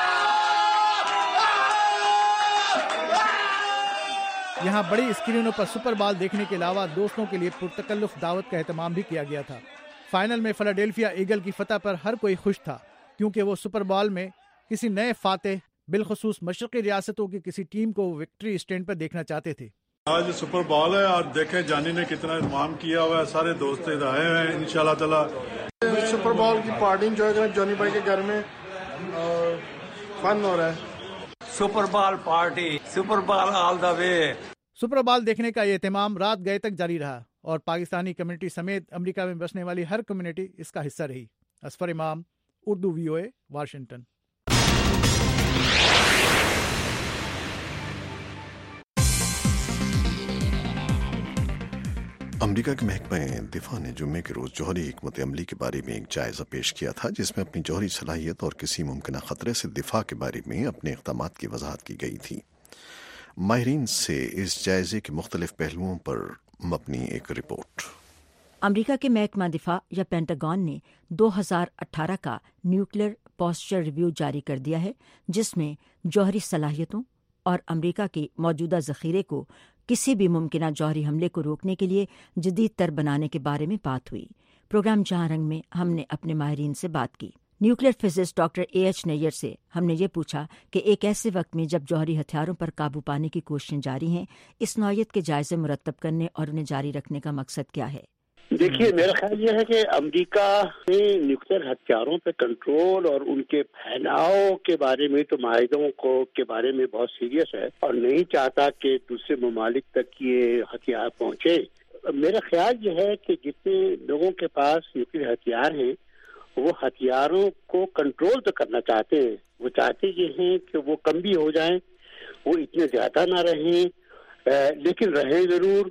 Speaker 12: یہاں بڑی اسکرینوں پر سپر بال دیکھنے کے علاوہ دوستوں کے لیے پرتکلف دعوت کا اہتمام بھی کیا گیا تھا۔ فائنل میں فلاڈیلفیا ایگل کی فتح پر ہر کوئی خوش تھا، کیونکہ وہ سپر بال میں کسی نئے فاتح، بالخصوص مشرقی ریاستوں کی کسی ٹیم کو وکٹری اسٹینڈ پر دیکھنا چاہتے تھے۔
Speaker 13: آج سپر بال ہے اور دیکھیں جانی نے کتنا اہتمام کیا ہوا ہے، سارے دوست آئے ہوئے ہیں انشاءاللہ تعالی۔
Speaker 14: سپر بال کی پارٹی انجوائے کریں جانی بھائی کے گھر میں اور فن ہو رہا ہے۔
Speaker 15: Super Bowl party, Super Bowl all the way.
Speaker 12: Super Bowl دیکھنے کا یہ اہتمام رات گئے تک جاری رہا اور پاکستانی کمیونٹی سمیت امریکہ میں بسنے والی ہر کمیونٹی اس کا حصہ رہی۔ اظفر امام، اردو VOA، واشنگٹن۔
Speaker 1: امریکہ کے محکمہ دفاع نے جمعے کے روز جوہری حکمت عملی کے بارے میں ایک جائزہ پیش کیا تھا، جس میں اپنی جوہری صلاحیت اور کسی ممکنہ خطرے سے دفاع کے بارے میں اپنے اقدامات کی وضاحت کی گئی تھی۔ ماہرین سے اس جائزے کے مختلف پہلوؤں پر مبنی ایک رپورٹ۔
Speaker 16: امریکہ کے محکمہ دفاع یا پینٹاگون نے 2018 کا نیوکلیئر پوسچر ریویو جاری کر دیا ہے، جس میں جوہری صلاحیتوں اور امریکہ کے موجودہ ذخیرے کو کسی بھی ممکنہ جوہری حملے کو روکنے کے لیے جدید تر بنانے کے بارے میں بات ہوئی۔ پروگرام جہاں رنگ میں ہم نے اپنے ماہرین سے بات کی۔ Nuclear physicist doctor AH Nayyar سے ہم نے یہ پوچھا کہ ایک ایسے وقت میں جب جوہری ہتھیاروں پر قابو پانے کی کوششیں جاری ہیں، اس نوعیت کے جائزے مرتب کرنے اور انہیں جاری رکھنے کا مقصد کیا ہے؟
Speaker 17: دیکھیے، میرا خیال یہ ہے کہ امریکہ نے نیوکلیئر ہتھیاروں پہ کنٹرول اور ان کے پھیلاؤ کے بارے میں تو معاہدوں کے بارے میں بہت سیریس ہے اور نہیں چاہتا کہ دوسرے ممالک تک یہ ہتھیار پہنچے۔ میرا خیال یہ ہے کہ جتنے لوگوں کے پاس نیوکلیئر ہتھیار ہیں وہ ہتھیاروں کو کنٹرول تو کرنا چاہتے ہیں. وہ چاہتے یہ ہیں کہ وہ کم بھی ہو جائیں, وہ اتنے زیادہ نہ رہیں, لیکن رہیں ضرور.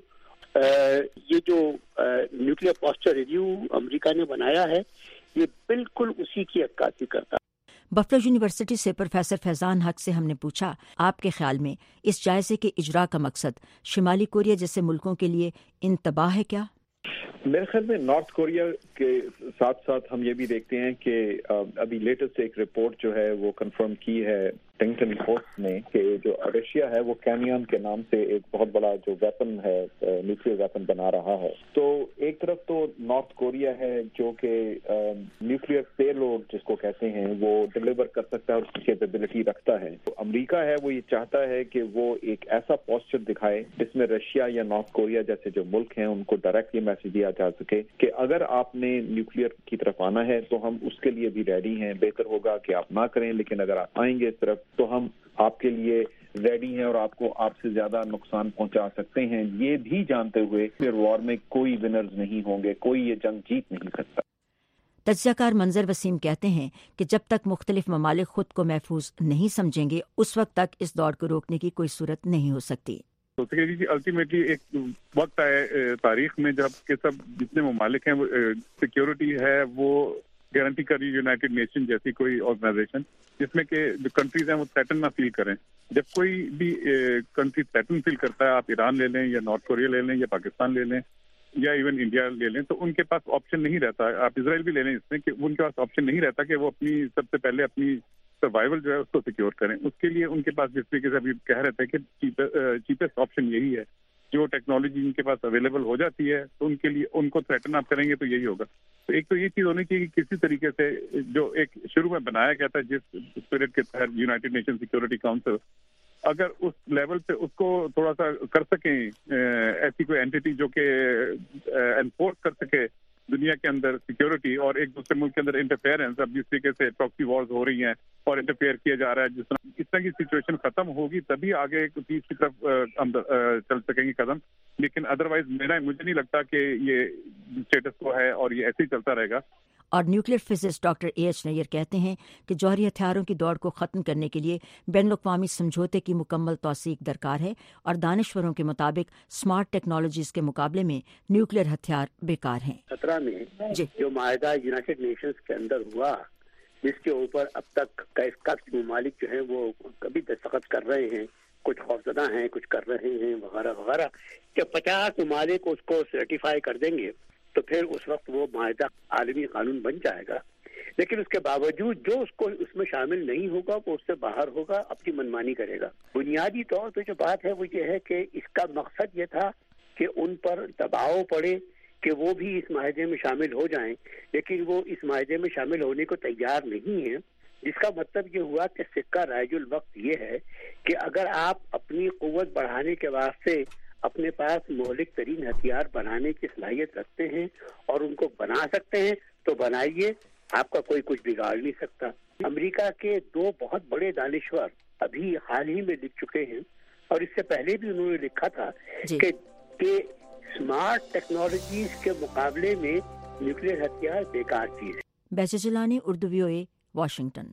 Speaker 17: یہ جو نیوکلیئر پوسچر ریویو امریکہ نے بنایا ہے یہ بالکل اسی کی عکاسی کرتا ہے.
Speaker 16: بفلو یونیورسٹی سے پروفیسر فیضان حق سے ہم نے پوچھا آپ کے خیال میں اس جائزے کے اجرا کا مقصد شمالی کوریا جیسے ملکوں کے لیے انتباہ ہے کیا؟
Speaker 18: میرے خیال میں نارتھ کوریا کے ساتھ ساتھ ہم یہ بھی دیکھتے ہیں کہ ابھی لیٹسٹ ایک رپورٹ جو ہے وہ کنفرم کی ہے ٹنگٹن پوسٹ نے کہ جو رشیا ہے وہ کینیان کے نام سے ایک بہت بڑا جو ویپن ہے نیوکلیئر ویپن بنا رہا ہے. تو ایک طرف تو نارتھ کوریا ہے جو کہ نیوکلیئر پے لوڈ جس کو کہتے ہیں وہ ڈلیور کر سکتا ہے اور اس کی کیپیبلٹی رکھتا ہے. تو امریکہ ہے وہ یہ چاہتا ہے کہ وہ ایک ایسا پوسچر دکھائے جس میں رشیا یا نارتھ کوریا جیسے جو ملک ہیں ان کو ڈائریکٹ یہ میسج دیا جا سکے کہ اگر آپ نے نیوکلیئر کی طرف آنا ہے تو ہم اس کے لیے بھی ریڈی ہیں. بہتر ہوگا کہ آپ نہ کریں, لیکن اگر آپ آئیں گے اس طرف تو ہم آپ کے لیے ریڈی ہیں اور آپ سے زیادہ نقصان پہنچا سکتے ہیں, یہ بھی جانتے ہوئے کہ وار میں کوئی ونرز نہیں ہوں گے, کوئی یہ جنگ جیت نہیں سکتا.
Speaker 16: تجزیہ کار منظر وسیم کہتے ہیں کہ جب تک مختلف ممالک خود کو محفوظ نہیں سمجھیں گے اس وقت تک اس دوڑ کو روکنے کی کوئی صورت نہیں ہو سکتی.
Speaker 19: الٹیمیٹلی ایک وقت آئے تاریخ میں جب کہ سب جتنے ممالک ہیں وہ سیکیورٹی ہے وہ گارنٹی کری یونائٹڈ نیشن جیسی کوئی آرگنائزیشن جس میں کہ جو کنٹریز ہیں وہ تھریٹن نہ فیل کریں. جب کوئی بھی کنٹری تھریٹن فیل کرتا ہے, آپ ایران لے لیں یا نارتھ کوریا لے لیں یا پاکستان لے لیں یا ایون انڈیا لے لیں, تو ان کے پاس آپشن نہیں رہتا. آپ اسرائیل بھی لے لیں اس میں کہ ان کے پاس آپشن نہیں رہتا کہ وہ اپنی سب سے پہلے اپنی سروائیول جو ہے اس کو سیکیور کریں. اس کے لیے ان کے پاس جس طریقے سے ابھی کہہ رہے تھے کہ چیپسٹ آپشن یہی ہے, جو ٹیکنالوجی ان کے پاس اویلیبل ہو جاتی ہے تو ان کے لیے ان کو تھریٹن آپ کریں گے تو یہی ہوگا. تو ایک تو یہ چیز ہونی چاہیے کہ کسی طریقے سے جو ایک شروع میں بنایا گیا تھا جس اسپرٹ کے تحت یونائٹڈ نیشن سیکورٹی کاؤنسل, اگر اس لیول پہ اس کو تھوڑا سا کر سکیں, ایسی کوئی اینٹی جو کہ انفورس کر سکے دنیا کے اندر سیکورٹی اور ایک دوسرے ملک کے اندر انٹرفیئرنس. اب جس طریقے سے پراکسی وارز ہو رہی ہیں اور انٹرفیئر کیا جا رہا ہے, جس طرح کی سچویشن ختم ہوگی تبھی آگے ایک چیز کی طرف چل سکیں گے قدم. لیکن ادروائز مجھے نہیں لگتا کہ یہ اسٹیٹس کو ہے اور یہ ایسے ہی چلتا رہے گا.
Speaker 16: اور nuclear physicist doctor A H Nayyar کہتے ہیں کہ جوہری ہتھیاروں کی دوڑ کو ختم کرنے کے لیے بین الاقوامی سمجھوتے کی مکمل توثیق درکار ہے اور دانشوروں کے مطابق اسمارٹ ٹیکنالوجیز کے مقابلے میں نیوکلیئر ہتھیار بیکار ہیں.
Speaker 17: 17 میں جو معاہدہ یونائٹڈ نیشنز کے اندر ہوا جس کے اوپر اب تک کئی ممالک جو ہیں وہ کبھی دستخط کر رہے ہیں, کچھ خوفزدہ ہیں, کچھ کر رہے ہیں وغیرہ وغیرہ, جب 50 ممالک اس کو سرٹیفائی کر دیں گے تو پھر اس وقت وہ معاہدہ عالمی قانون بن جائے گا. لیکن اس کے باوجود جو اس میں شامل نہیں ہوگا وہ اس سے باہر ہوگا, اپنی منمانی کرے گا. بنیادی طور پہ جو بات ہے وہ یہ ہے کہ اس کا مقصد یہ تھا کہ ان پر دباؤ پڑے کہ وہ بھی اس معاہدے میں شامل ہو جائیں, لیکن وہ اس معاہدے میں شامل ہونے کو تیار نہیں ہیں. جس کا مطلب یہ ہوا کہ سکہ رائج الوقت یہ ہے کہ اگر آپ اپنی قوت بڑھانے کے واسطے اپنے پاس مہلک ترین ہتھیار بنانے کی صلاحیت رکھتے ہیں اور ان کو بنا سکتے ہیں تو بنائیے, آپ کا کوئی کچھ بگاڑ نہیں سکتا. امریکہ کے 2 بہت بڑے دانشور ابھی حال ہی میں لکھ چکے ہیں اور اس سے پہلے بھی انہوں نے لکھا تھا کہ اسمارٹ ٹیکنالوجیز کے مقابلے میں نیوکلیئر ہتھیار بیکار چیز ہے.
Speaker 16: بیچے جلانی, اردو VOA, واشنگٹن.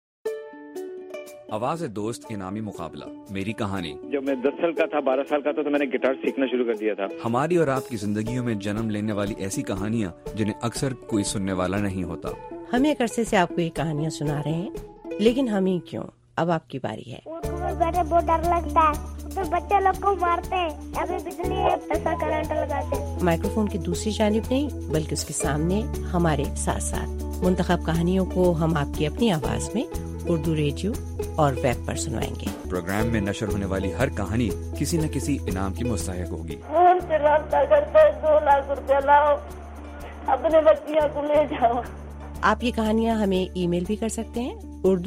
Speaker 20: آواز دوست انعامی مقابلہ میری کہانی.
Speaker 21: جب میں 10 سال کا تھا 12 سال کا تھا تو میں نے گٹار سیکھنا شروع کر دیا تھا.
Speaker 20: ہماری اور آپ کی زندگیوں میں جنم لینے والی ایسی کہانیاں جنہیں اکثر کوئی سننے والا نہیں ہوتا.
Speaker 11: ہم ایک عرصے سے آپ کو یہ کہانیاں سنا رہے ہیں, لیکن ہم ہی کیوں, اب آپ کی باری ہے.
Speaker 22: بہت ڈر لگتا ہے, پھر بچے لوگ کو مارتے ہیں, ابھی بجلی ایسا کرنٹ لگاتے ہیں.
Speaker 11: مائکرو فون کی دوسری جانب نہیں بلکہ اس کے سامنے ہمارے ساتھ ساتھ منتخب کہانیوں کو ہم آپ کی اپنی آواز میں اردو ریڈیو اور ویب پر سنوائیں گے.
Speaker 20: پروگرام میں نشر ہونے والی ہر کہانی کسی نہ کسی انعام کی مستحق ہوگی.
Speaker 22: فون سے رابطہ کرتے 2 لاکھ روپیہ لاؤ, اپنے بچیاں کو لے جاؤ.
Speaker 11: آپ یہ کہانیاں ہمیں ای میل بھی کر سکتے ہیں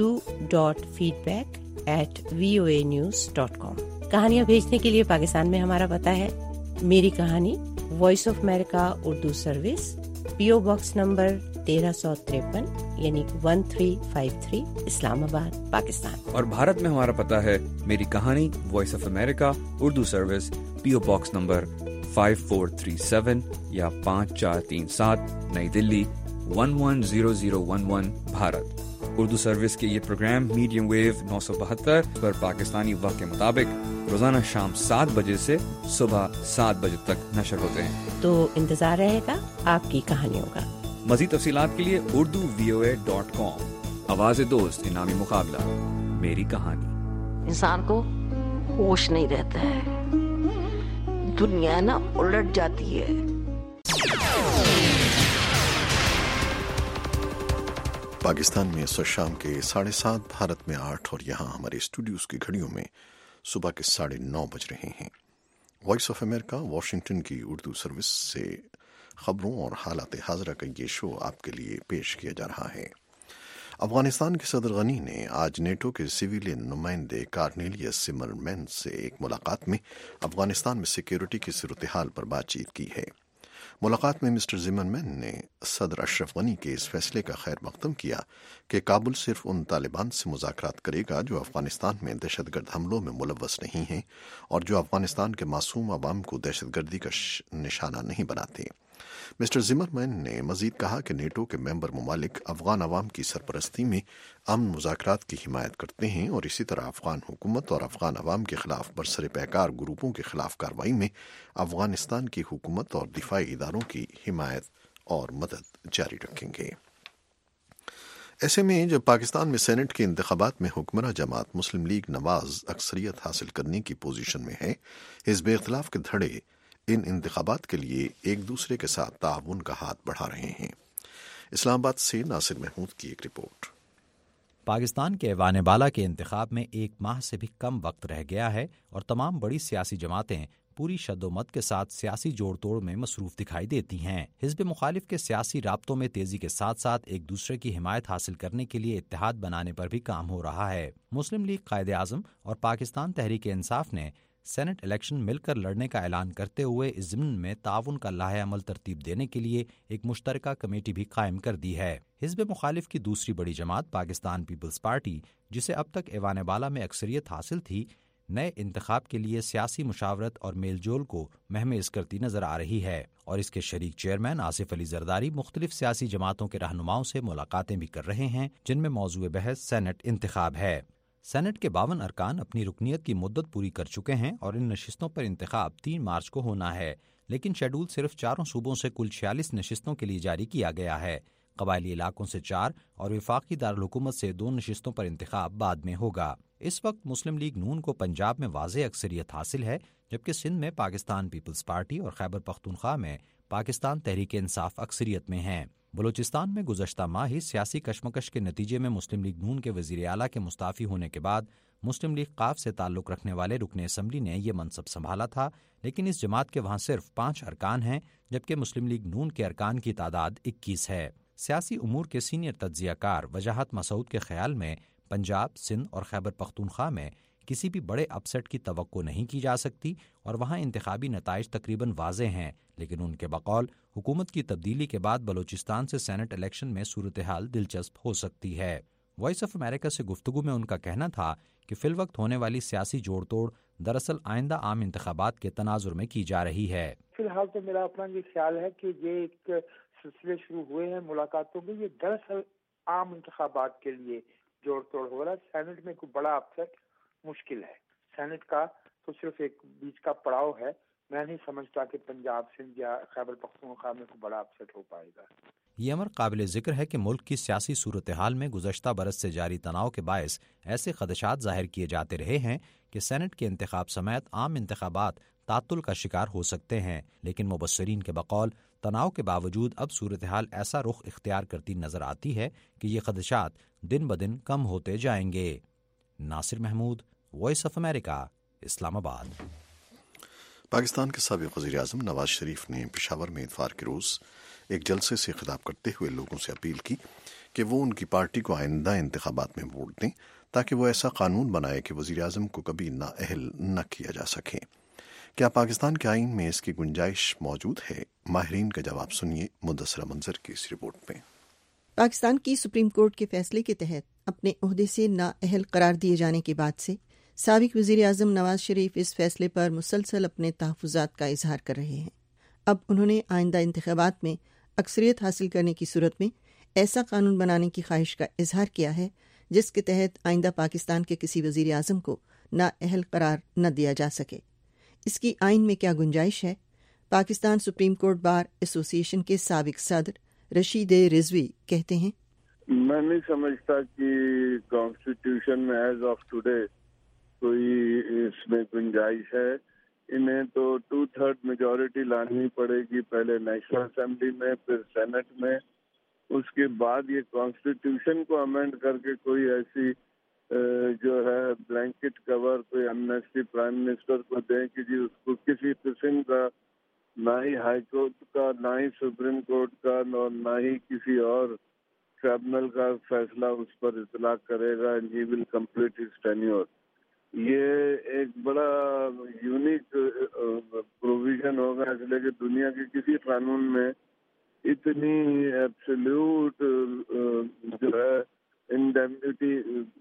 Speaker 11: urdu.feedback@voanews.com. کہانیاں بھیجنے کے لیے پاکستان میں ہمارا پتہ ہے میری کہانی, voice of America Urdu service, PO box number 1353 یعنی 1353 اسلام آباد, پاکستان.
Speaker 20: اور بھارت میں ہمارا پتہ ہے میری کہانی, voice of America Urdu service, PO box number 5437 या 5437 नई दिल्ली 110011 भारत। उर्दू सर्विस के ये प्रोग्राम मीडियम वेव 972 पर पाकिस्तानी वक्त के मुताबिक रोजाना शाम 7 बजे से सुबह 7 बजे तक नशर होते हैं।
Speaker 11: तो इंतजार रहेगा आपकी कहानियों का।
Speaker 20: मज़ीद तफसीलात के लिए urduvoa.com। आवाज़ दोस्त इनामी मुकाबला मेरी कहानी।
Speaker 2: इंसान को होश नहीं रहता है, दुनिया ना उलट जाती है।
Speaker 1: पाकिस्तान में इस शाम के 7:30, भारत में 8 और यहाँ हमारे स्टूडियोज की घड़ियों में सुबह के 9:30 बज रहे हैं। वॉइस ऑफ अमेरिका वाशिंगटन की उर्दू सर्विस से खबरों और हालात हाजरा का ये शो आपके लिए पेश किया जा रहा है। अफगानिस्तान के सदर गनी ने आज नेटो के सिविलियन नुमाइंदे कार्नेलियस जिमरमैन से एक मुलाकात में अफगानिस्तान में सिक्योरिटी की सूरत हाल पर बातचीत की है। मुलाकात में मिस्टर जिमरमैन ने सदर अशरफ गनी के इस फैसले का खैर मकदम किया कि काबुल सिर्फ उन तालिबान से मुज़ाकरात करेगा जो अफगानिस्तान में दहशतगर्द हमलों में मुलव्वस नहीं हैं और जो अफगानिस्तान के मासूम अवाम को दहशतगर्दी का निशाना नहीं बनाते। मिस्टर जिमरमैन ने मजीद कहा कि नेटो के मेंबर ममालिक अफगान अवाम की सरपरस्ती में अमन मुज़ाकरात की हिमायत करते हैं और इसी तरह अफगान हुकूमत और अफगान अवाम के खिलाफ बरसर पैकार ग्रुपों के खिलाफ कार्रवाई में अफगानिस्तान की हुकूमत और दिफाई इदारों की हिमायत और मदद जारी रखेंगे। ऐसे में जब पाकिस्तान में सेनेट के इंतखाबात में हुक्मरान जमात मुस्लिम लीग नवाज अक्सरियत हासिल करने की पोजीशन में है, हिज़्ब इख्तिलाफ के धड़े इन इंतखाबात के लिए एक दूसरे के साथ ताउन का हाथ बढ़ा रहे हैं। इस्लामाबाद से नासिर महमूद की एक रिपोर्ट।
Speaker 4: पाकिस्तान के ऐवान बाला के इंतखाब में 1 माह से भी कम वक्त रह गया है और तमाम बड़ी सियासी जमातें पूरी शद्दोमत के साथ सियासी जोड़ तोड़ में मसरूफ दिखाई देती हैं। हिज़्ब मुखालिफ के सियासी राब्तों में तेजी के साथ साथ एक दूसरे की हिमायत हासिल करने के लिए इत्तेहाद बनाने पर भी काम हो रहा है। मुस्लिम लीग कायदे आज़म और पाकिस्तान तहरीक इंसाफ ने सेनेट इलेक्शन मिलकर लड़ने का ऐलान करते हुए इस ज़िम्न में ताउन का लाहे अमल तरतीब देने के लिए एक मुश्तरका कमेटी भी कायम कर दी है। हिज़्ब मुखालिफ की दूसरी बड़ी जमात पाकिस्तान पीपल्स पार्टी, जिसे अब तक ऐवान बाला में अक्सरियत हासिल थी, नए इंतखाब के लिए सियासी मुशावरत और मेलजोल को महमेज करती नजर आ रही है और इसके शरीक चेयरमैन आसिफ अली जरदारी मुख्तलिफ सियासी जमातों के रहनुमाओं से मुलाकातें भी कर रहे हैं, जिनमें मौजूद बहस सेनेट इंतखाब है। सेनेट के 52 अरकान अपनी रुकनियत की मुद्दत पूरी कर चुके हैं और इन नशिस्तों पर इंतखाब 3 मार्च को होना है, लेकिन शेड्यूल सिर्फ 4 सूबों से कुल 46 नशिस्तों के लिए जारी किया गया है। कबायली इलाकों से 4 और वफाकी दारुल हुकूमत से 2 नशिस्तों पर इंतखाब बाद में होगा। इस वक्त मुस्लिम लीग नून को पंजाब में वाज़ेह अक्सरियत हासिल है, जबकि सिंध में पाकिस्तान पीपल्स पार्टी और खैबर पख्तूनख्वा में पाकिस्तान तहरीक इंसाफ अक्सरियत में हैं। बलूचिस्तान में गुज़श्ता माह ही सियासी कशमकश के नतीजे में मुस्लिम लीग नून के वज़ीर आला के मुस्ताफ़ी होने के बाद मुस्लिम लीग क़ाफ से ताल्लुक़ रखने वाले रुकने असम्बली ने यह मनसब संभाला था, लेकिन इस जमात के वहाँ सिर्फ 5 अरकान हैं, जबकि मुस्लिम लीग नून के अरकान की तादाद 21 है। सियासी उमूर के सीनियर तज्ज़ियाकार वजाहत मसूद के ख्याल में पंजाब, सिंध और खैबर पख्तूनख्वा में किसी भी बड़े अपसेट की तवक्को नहीं की जा सकती और वहाँ इंतखाबी नताइज तकरीबन वाज़े हैं, लेकिन उनके बकौल हुकूमत की तब्दीली के बाद बलूचिस्तान से सेनेट इलेक्शन में सूरत हाल दिलचस्प हो सकती है। वॉइस ऑफ अमेरिका से गुफ्तगू में उनका कहना था कि फिलवक्त होने वाली सियासी जोड़ तोड़ दरअसल आइंदा आम इंतखाबात के तनाजुर में की जा रही है।
Speaker 23: फिलहाल तो मेरा अपना ये ख्याल है कि ये एक सिलसिले शुरू हुए हैं मुलाकातों के, ये दरअसल आम इंतखाबात के लिए जोड़ तोड़ हो रहा है। सेनेट में कोई बड़ा अपसेट मुश्किल है। सेनेट का तो सिर्फ एक बीच का पड़ाव है। मैं नहीं समझता कि पंजाब, सिंध या खैबर पख्तूनख्वा में कोई बड़ा अपसेट हो पाएगा।
Speaker 4: ये अमर काबिल जिक्र है कि मुल्क की सियासी सूरत हाल में गुज़श्ता बरस से जारी तनाव के बायस ऐसे खदशात जाहिर किए जाते रहे हैं कि सेनेट के इंतखाब समेत आम इंतखाबात तातुल का शिकार हो सकते हैं, लेकिन मुबस्सरीन के बकौल तनाव के बावजूद अब सूरत हाल ऐसा रुख इख्तियार करती नजर आती है कि ये खदशात दिन ब दिन कम होते जाएंगे। Nasir Mahmood, voice of America, Islamabad.
Speaker 1: Pakistan के साबिक़ वज़ीर-ए-आज़म नवाज शरीफ ने पेशावर में इतवार के रोज़ एक जलसे से खिताब करते हुए लोगों से अपील की कि वो उनकी पार्टी को आइंदा इंतखाबात में वोट दें ताकि वो ऐसा कानून बनाए कि वज़ीर-ए-आज़म को कभी नाअहल न किया जा सके। क्या पाकिस्तान के आईन में इसकी गुंजाइश मौजूद है? माहिरीन का जवाब सुनिए मुदस्सरा मंजर की इस रिपोर्ट में।
Speaker 24: पाकिस्तान की सुप्रीम कोर्ट के फैसले के तहत अपने ओहदे से नाअहल करार दिए जाने के बाद से
Speaker 3: سابق وزیر اعظم نواز شریف اس فیصلے پر مسلسل اپنے تحفظات کا اظہار کر رہے ہیں۔ اب انہوں نے آئندہ انتخابات میں اکثریت حاصل کرنے کی صورت میں ایسا قانون بنانے کی خواہش کا اظہار کیا ہے جس کے تحت آئندہ پاکستان کے کسی وزیر اعظم کو نااہل قرار نہ دیا جا سکے۔ اس کی آئین میں کیا گنجائش ہے؟ پاکستان سپریم کورٹ بار ایسوسی ایشن کے سابق صدر رشید رضوی کہتے ہیں،
Speaker 5: میں نہیں سمجھتا کہ کانسٹیٹیوشن میں ایز آف ٹوڈے کوئی اس میں گنجائش ہے۔ انہیں تو 2/3 میجورٹی لانی پڑے گی، پہلے نیشنل اسمبلی میں، پھر سینٹ میں، اس کے بعد یہ کانسٹیٹیوشن کو امینڈ کر کے کوئی ایسی جو ہے بلینکٹ کور، کوئی امنیسٹی پرائم منسٹر کو دیں کہ جی اس کو کسی قسم کا نہ ہی ہائی کورٹ کا، نہ ہی سپریم کورٹ کا، اور نہ ہی کسی اور ٹریبونل کا فیصلہ اس پر اطلاق کرے گا، and he will complete his tenure. یہ ایک بڑا یونیک پروویژن ہوگا، اس لیے کہ دنیا کے کسی قانون میں اتنی ایبسلیوٹ جو ہے انڈیمنیٹی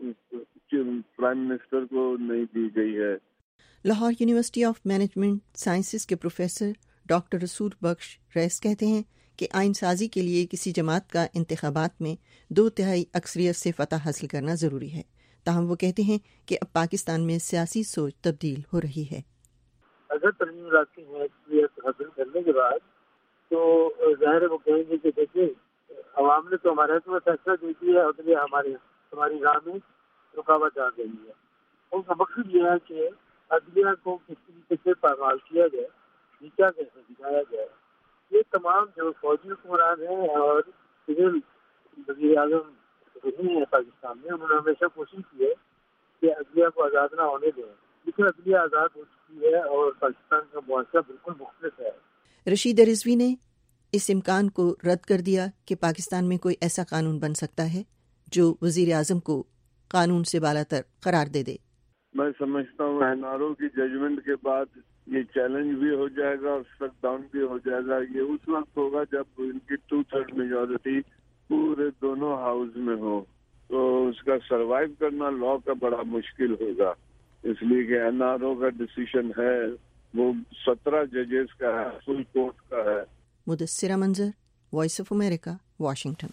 Speaker 5: پرائم منسٹر کو نہیں دی گئی ہے۔
Speaker 3: Lahore university of management sciences کے professor doctor Rasul Bakhsh race کہتے ہیں کہ آئین سازی کے لیے کسی جماعت کا انتخابات میں 2/3 اکثریت سے فتح حاصل کرنا ضروری ہے۔ تاہم وہ کہتے ہیں کہ اب پاکستان میں سیاسی سوچ تبدیل ہو رہی ہے۔
Speaker 6: اگر ترمیم لاتی ہیں اکثریت حاصل کرنے کے بعد تو ظاہر ہے وہ کہیں گے کہ دیکھیں عوام نے تو ہمارے حق میں فیصلہ دے دیا ہے، اور یہ ہماری راہ میں رکاوٹ آ گئی ہے۔ ان کا مقصد یہ ہے کہ عدلیہ کو کس طریقے سے پامال کیا جائے، نیچا کیسے دکھایا جائے۔ یہ تمام جو فوجی حکمران ہیں اور سول وزیر اعظم رہے ہیں پاکستان میں، انہوں نے ہمیشہ کوشش کی ہے کہ عدلیہ کو آزاد نہ ہونے دیں، لیکن عدلیہ آزاد ہو چکی ہے اور پاکستان کا معاشرہ بالکل مختلف ہے۔
Speaker 3: رشید رضوی نے اس امکان کو رد کر دیا کہ پاکستان میں کوئی ایسا قانون بن سکتا ہے جو وزیر اعظم کو قانون سے بالاتر قرار دے دے۔
Speaker 5: میں سمجھتا ہوں این آر او کی ججمنٹ کے بعد یہ چیلنج بھی ہو جائے گا اور اسٹرک ڈاؤن بھی ہو جائے گا۔ یہ اس وقت ہوگا جب ان کی 2/3 میجورٹی پورے دونوں ہاؤس میں ہو، تو اس کا سروائیو کرنا لا کا بڑا مشکل ہوگا، اس لیے کہ این آر او کا ڈیسیشن ہے وہ 17 ججز کا ہے، فل کورٹ کا ہے۔
Speaker 3: Mudassira Manzar, voice of America, Washington.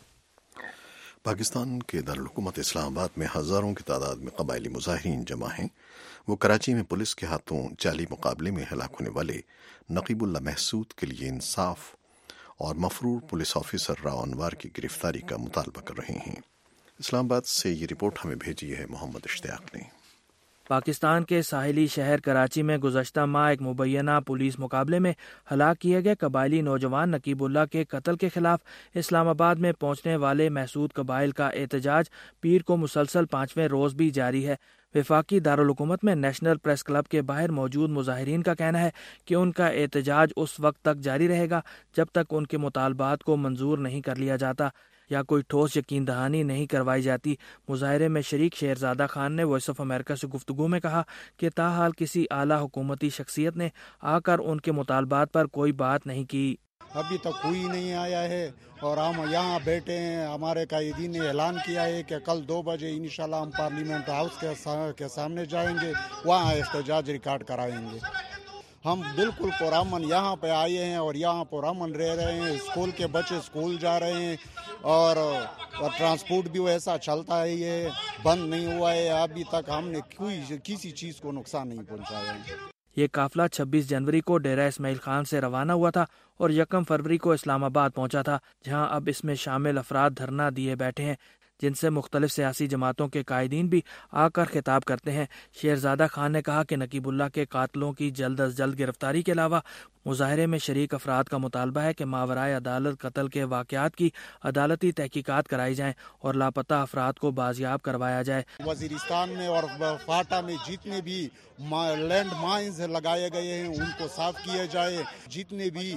Speaker 1: Pakistan کے دارالحکومت اسلام آباد میں ہزاروں کی تعداد میں قبائلی مظاہرین جمع ہیں۔ وہ کراچی میں پولیس کے ہاتھوں جعلی مقابلے میں ہلاک ہونے والے نقیب اللہ محسود کے لیے انصاف اور مفرور پولیس آفیسر راو انوار کی گرفتاری کا مطالبہ کر رہے ہیں۔ اسلام آباد سے یہ رپورٹ ہمیں بھیجی ہے محمد اشتیاق نے۔
Speaker 24: پاکستان کے ساحلی شہر کراچی میں گزشتہ ماہ ایک مبینہ پولیس مقابلے میں ہلاک کیے گئے قبائلی نوجوان نقیب اللہ کے قتل کے خلاف اسلام آباد میں پہنچنے والے محسود قبائل کا احتجاج پیر کو مسلسل 5ویں روز بھی جاری ہے۔ وفاقی دارالحکومت میں نیشنل پریس کلب کے باہر موجود مظاہرین کا کہنا ہے کہ ان کا احتجاج اس وقت تک جاری رہے گا جب تک ان کے مطالبات کو منظور نہیں کر لیا جاتا یا کوئی ٹھوس یقین دہانی نہیں کروائی جاتی۔ مظاہرے میں شریک شہرزادہ خان نے وائس آف امریکہ سے گفتگو میں کہا کہ تاحال کسی اعلیٰ حکومتی شخصیت نے آ کر ان کے مطالبات پر کوئی بات نہیں کی۔
Speaker 25: ابھی تک کوئی نہیں آیا ہے اور ہم یہاں بیٹھے ہیں۔ ہمارے قائدین نے اعلان کیا ہے کہ کل 2 بجے انشاءاللہ ہم پارلیمنٹ ہاؤس کے سامنے جائیں گے، وہاں احتجاج ریکارڈ کرائیں گے۔ ہم بالکل پرامن یہاں پہ آئے ہیں اور یہاں پرامن رہ رہے ہیں۔ اسکول کے بچے اسکول جا رہے ہیں اور ٹرانسپورٹ بھی ویسا چلتا ہے، یہ بند نہیں ہوا ہے۔ ابھی تک ہم نے کسی چیز کو نقصان نہیں پہنچایا ہے۔
Speaker 24: یہ قافلہ 26 جنوری کو ڈیرہ اسماعیل خان سے روانہ ہوا تھا اور 1 فروری کو اسلام آباد پہنچا تھا، جہاں اب اس میں شامل افراد دھرنا دیے بیٹھے ہیں، جن سے مختلف سیاسی جماعتوں کے قائدین بھی آ کر خطاب کرتے ہیں۔ شہرزادہ خان نے کہا کہ نقیب اللہ کے قاتلوں کی جلد از جلد گرفتاری کے علاوہ مظاہرے میں شریک افراد کا مطالبہ ہے کہ ماورائے عدالت قتل کے واقعات کی عدالتی تحقیقات کرائی جائیں اور لاپتہ افراد کو بازیاب کروایا جائے۔
Speaker 25: وزیرستان میں اور فاٹا میں جتنے بھی لینڈ مائنز لگائے گئے ہیں ان کو صاف کیا جائے، جتنے بھی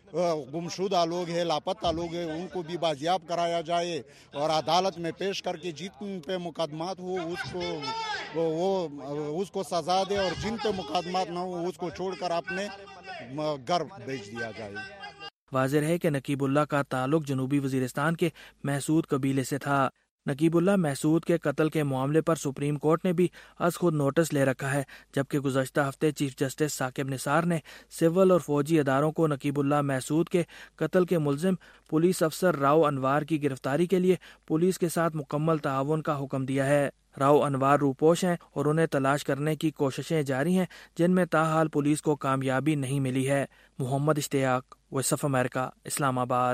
Speaker 25: گمشدہ لوگ ہیں، لاپتہ لوگ ہیں، ان کو بھی بازیاب کرایا جائے اور عدالت میں پیش کر کے جن پہ مقدمات ہو اس کو سزا دے اور جن پہ مقدمات نہ ہو اس کو چھوڑ کر اپنے گھر بھیج دیا جائے۔
Speaker 24: واضح ہے کہ نقیب اللہ کا تعلق جنوبی وزیرستان کے محسود قبیلے سے تھا۔ نقیب اللہ محسود کے قتل کے معاملے پر سپریم کورٹ نے بھی از خود نوٹس لے رکھا ہے، جبکہ گزشتہ ہفتے چیف جسٹس ثاقب نثار نے سول اور فوجی اداروں کو نقیب اللہ محسود کے قتل کے ملزم پولیس افسر راؤ انوار کی گرفتاری کے لیے پولیس کے ساتھ مکمل تعاون کا حکم دیا ہے۔ راؤ انوار روپوش ہیں اور انہیں تلاش کرنے کی کوششیں جاری ہیں، جن میں تاحال پولیس کو کامیابی نہیں ملی ہے۔ محمد اشتیاق، voice of America, Islamabad.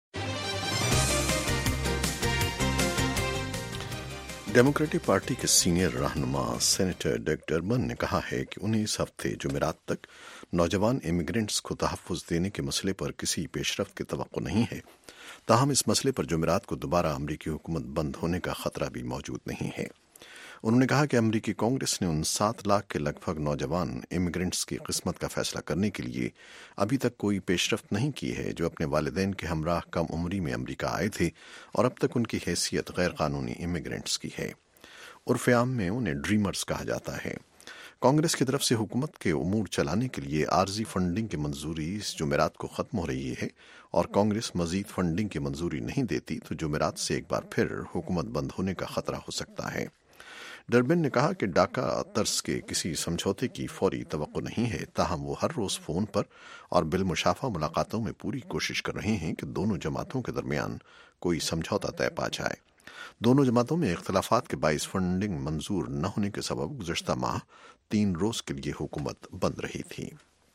Speaker 1: Democratic Party کے سینئر رہنما سینیٹر ڈگ ڈربن نے کہا ہے کہ انہیں اس ہفتے جمعرات تک نوجوان امیگرینٹس کو تحفظ دینے کے مسئلے پر کسی پیش رفت کی توقع نہیں ہے، تاہم اس مسئلے پر جمعرات کو دوبارہ امریکی حکومت بند ہونے کا خطرہ بھی موجود نہیں ہے۔ انہوں نے کہا کہ امریکی کانگریس نے ان 7 لاکھ کے لگ بھگ نوجوان امیگرینٹس کی قسمت کا فیصلہ کرنے کے لیے ابھی تک کوئی پیش رفت نہیں کی ہے جو اپنے والدین کے ہمراہ کم عمری میں امریکہ آئے تھے اور اب تک ان کی حیثیت غیر قانونی امیگرینٹس کی ہے۔ عرف عام میں انہیں ڈریمرز کہا جاتا ہے۔ کانگریس کی طرف سے حکومت کے امور چلانے کے لیے عارضی فنڈنگ کی منظوری اس جمعرات کو ختم ہو رہی ہے، اور کانگریس مزید فنڈنگ کی منظوری نہیں دیتی تو جمعرات سے ایک بار پھر حکومت بند ہونے کا خطرہ ہو سکتا ہے۔ ڈربن نے کہا کہ ڈاکا طرز کے کسی سمجھوتے کی فوری توقع نہیں ہے، تاہم وہ ہر روز فون پر اور بالمشافہ ملاقاتوں میں پوری کوشش کر رہے ہیں کہ دونوں جماعتوں کے درمیان کوئی سمجھوتا طے پا جائے۔ دونوں جماعتوں میں اختلافات کے باعث فنڈنگ منظور نہ ہونے کے سبب گزشتہ ماہ 3 روز کے لیے حکومت بند رہی تھی۔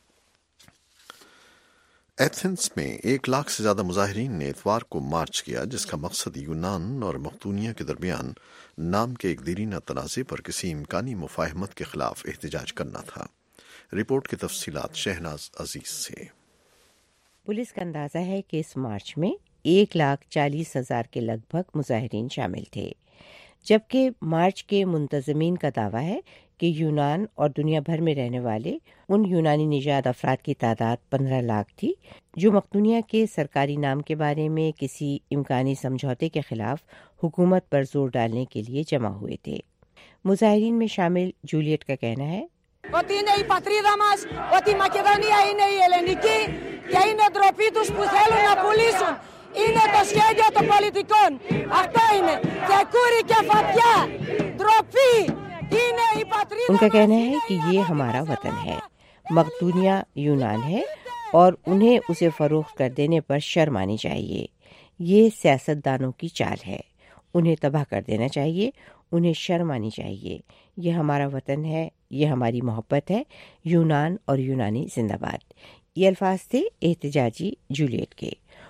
Speaker 1: ایتھنز میں 1 لاکھ سے زیادہ مظاہرین نے اتوار کو مارچ کیا، جس کا مقصد یونان اور مقدونیہ کے درمیان نام کے ایک دیرینہ تنازع پر کسی امکانی مفاہمت کے خلاف احتجاج کرنا تھا۔ رپورٹ کی تفصیلات شہناز عزیز سے۔
Speaker 11: پولیس کا اندازہ ہے کہ اس مارچ میں 1,40,000 کے لگ بھگ مظاہرین شامل تھے، جبکہ مارچ کے منتظمین کا دعویٰ ہے کہ یونان اور دنیا بھر میں رہنے والے ان یونانی نژاد افراد کی تعداد 15 لاکھ تھی جو مقدونیہ کے سرکاری نام کے بارے میں کسی امکانی سمجھوتے کے خلاف حکومت پر زور ڈالنے کے لیے جمع ہوئے تھے۔ مظاہرین میں شامل جولیٹ کا کہنا ہے
Speaker 7: ότι είναι η πατρίδα μας, ότι η Μακεδονία είναι η ελληνική και είναι ντροπή τους που θέλουν να πουλήσουν. Είναι το σχέδιο των πολιτικών. Αυτό είναι. Και κούρι και φωτιά. Ντροπή. Είναι η πατρίδα μας.
Speaker 11: ان کا کہنا ہے کہ یہ ہمارا وطن ہے، مقدونیہ یونان ہے اور انہیں اسے فروخت کر دینے پر شرم آنی چاہیے۔ یہ سیاستدانوں کی چال ہے، انہیں تباہ کر دینا چاہیے، انہیں شرم آنی چاہیے۔ یہ ہمارا وطن ہے، یہ ہماری محبت ہے، یونان اور یونانی زندہ باد۔ یہ الفاظ تھے احتجاجی جولیٹ کے۔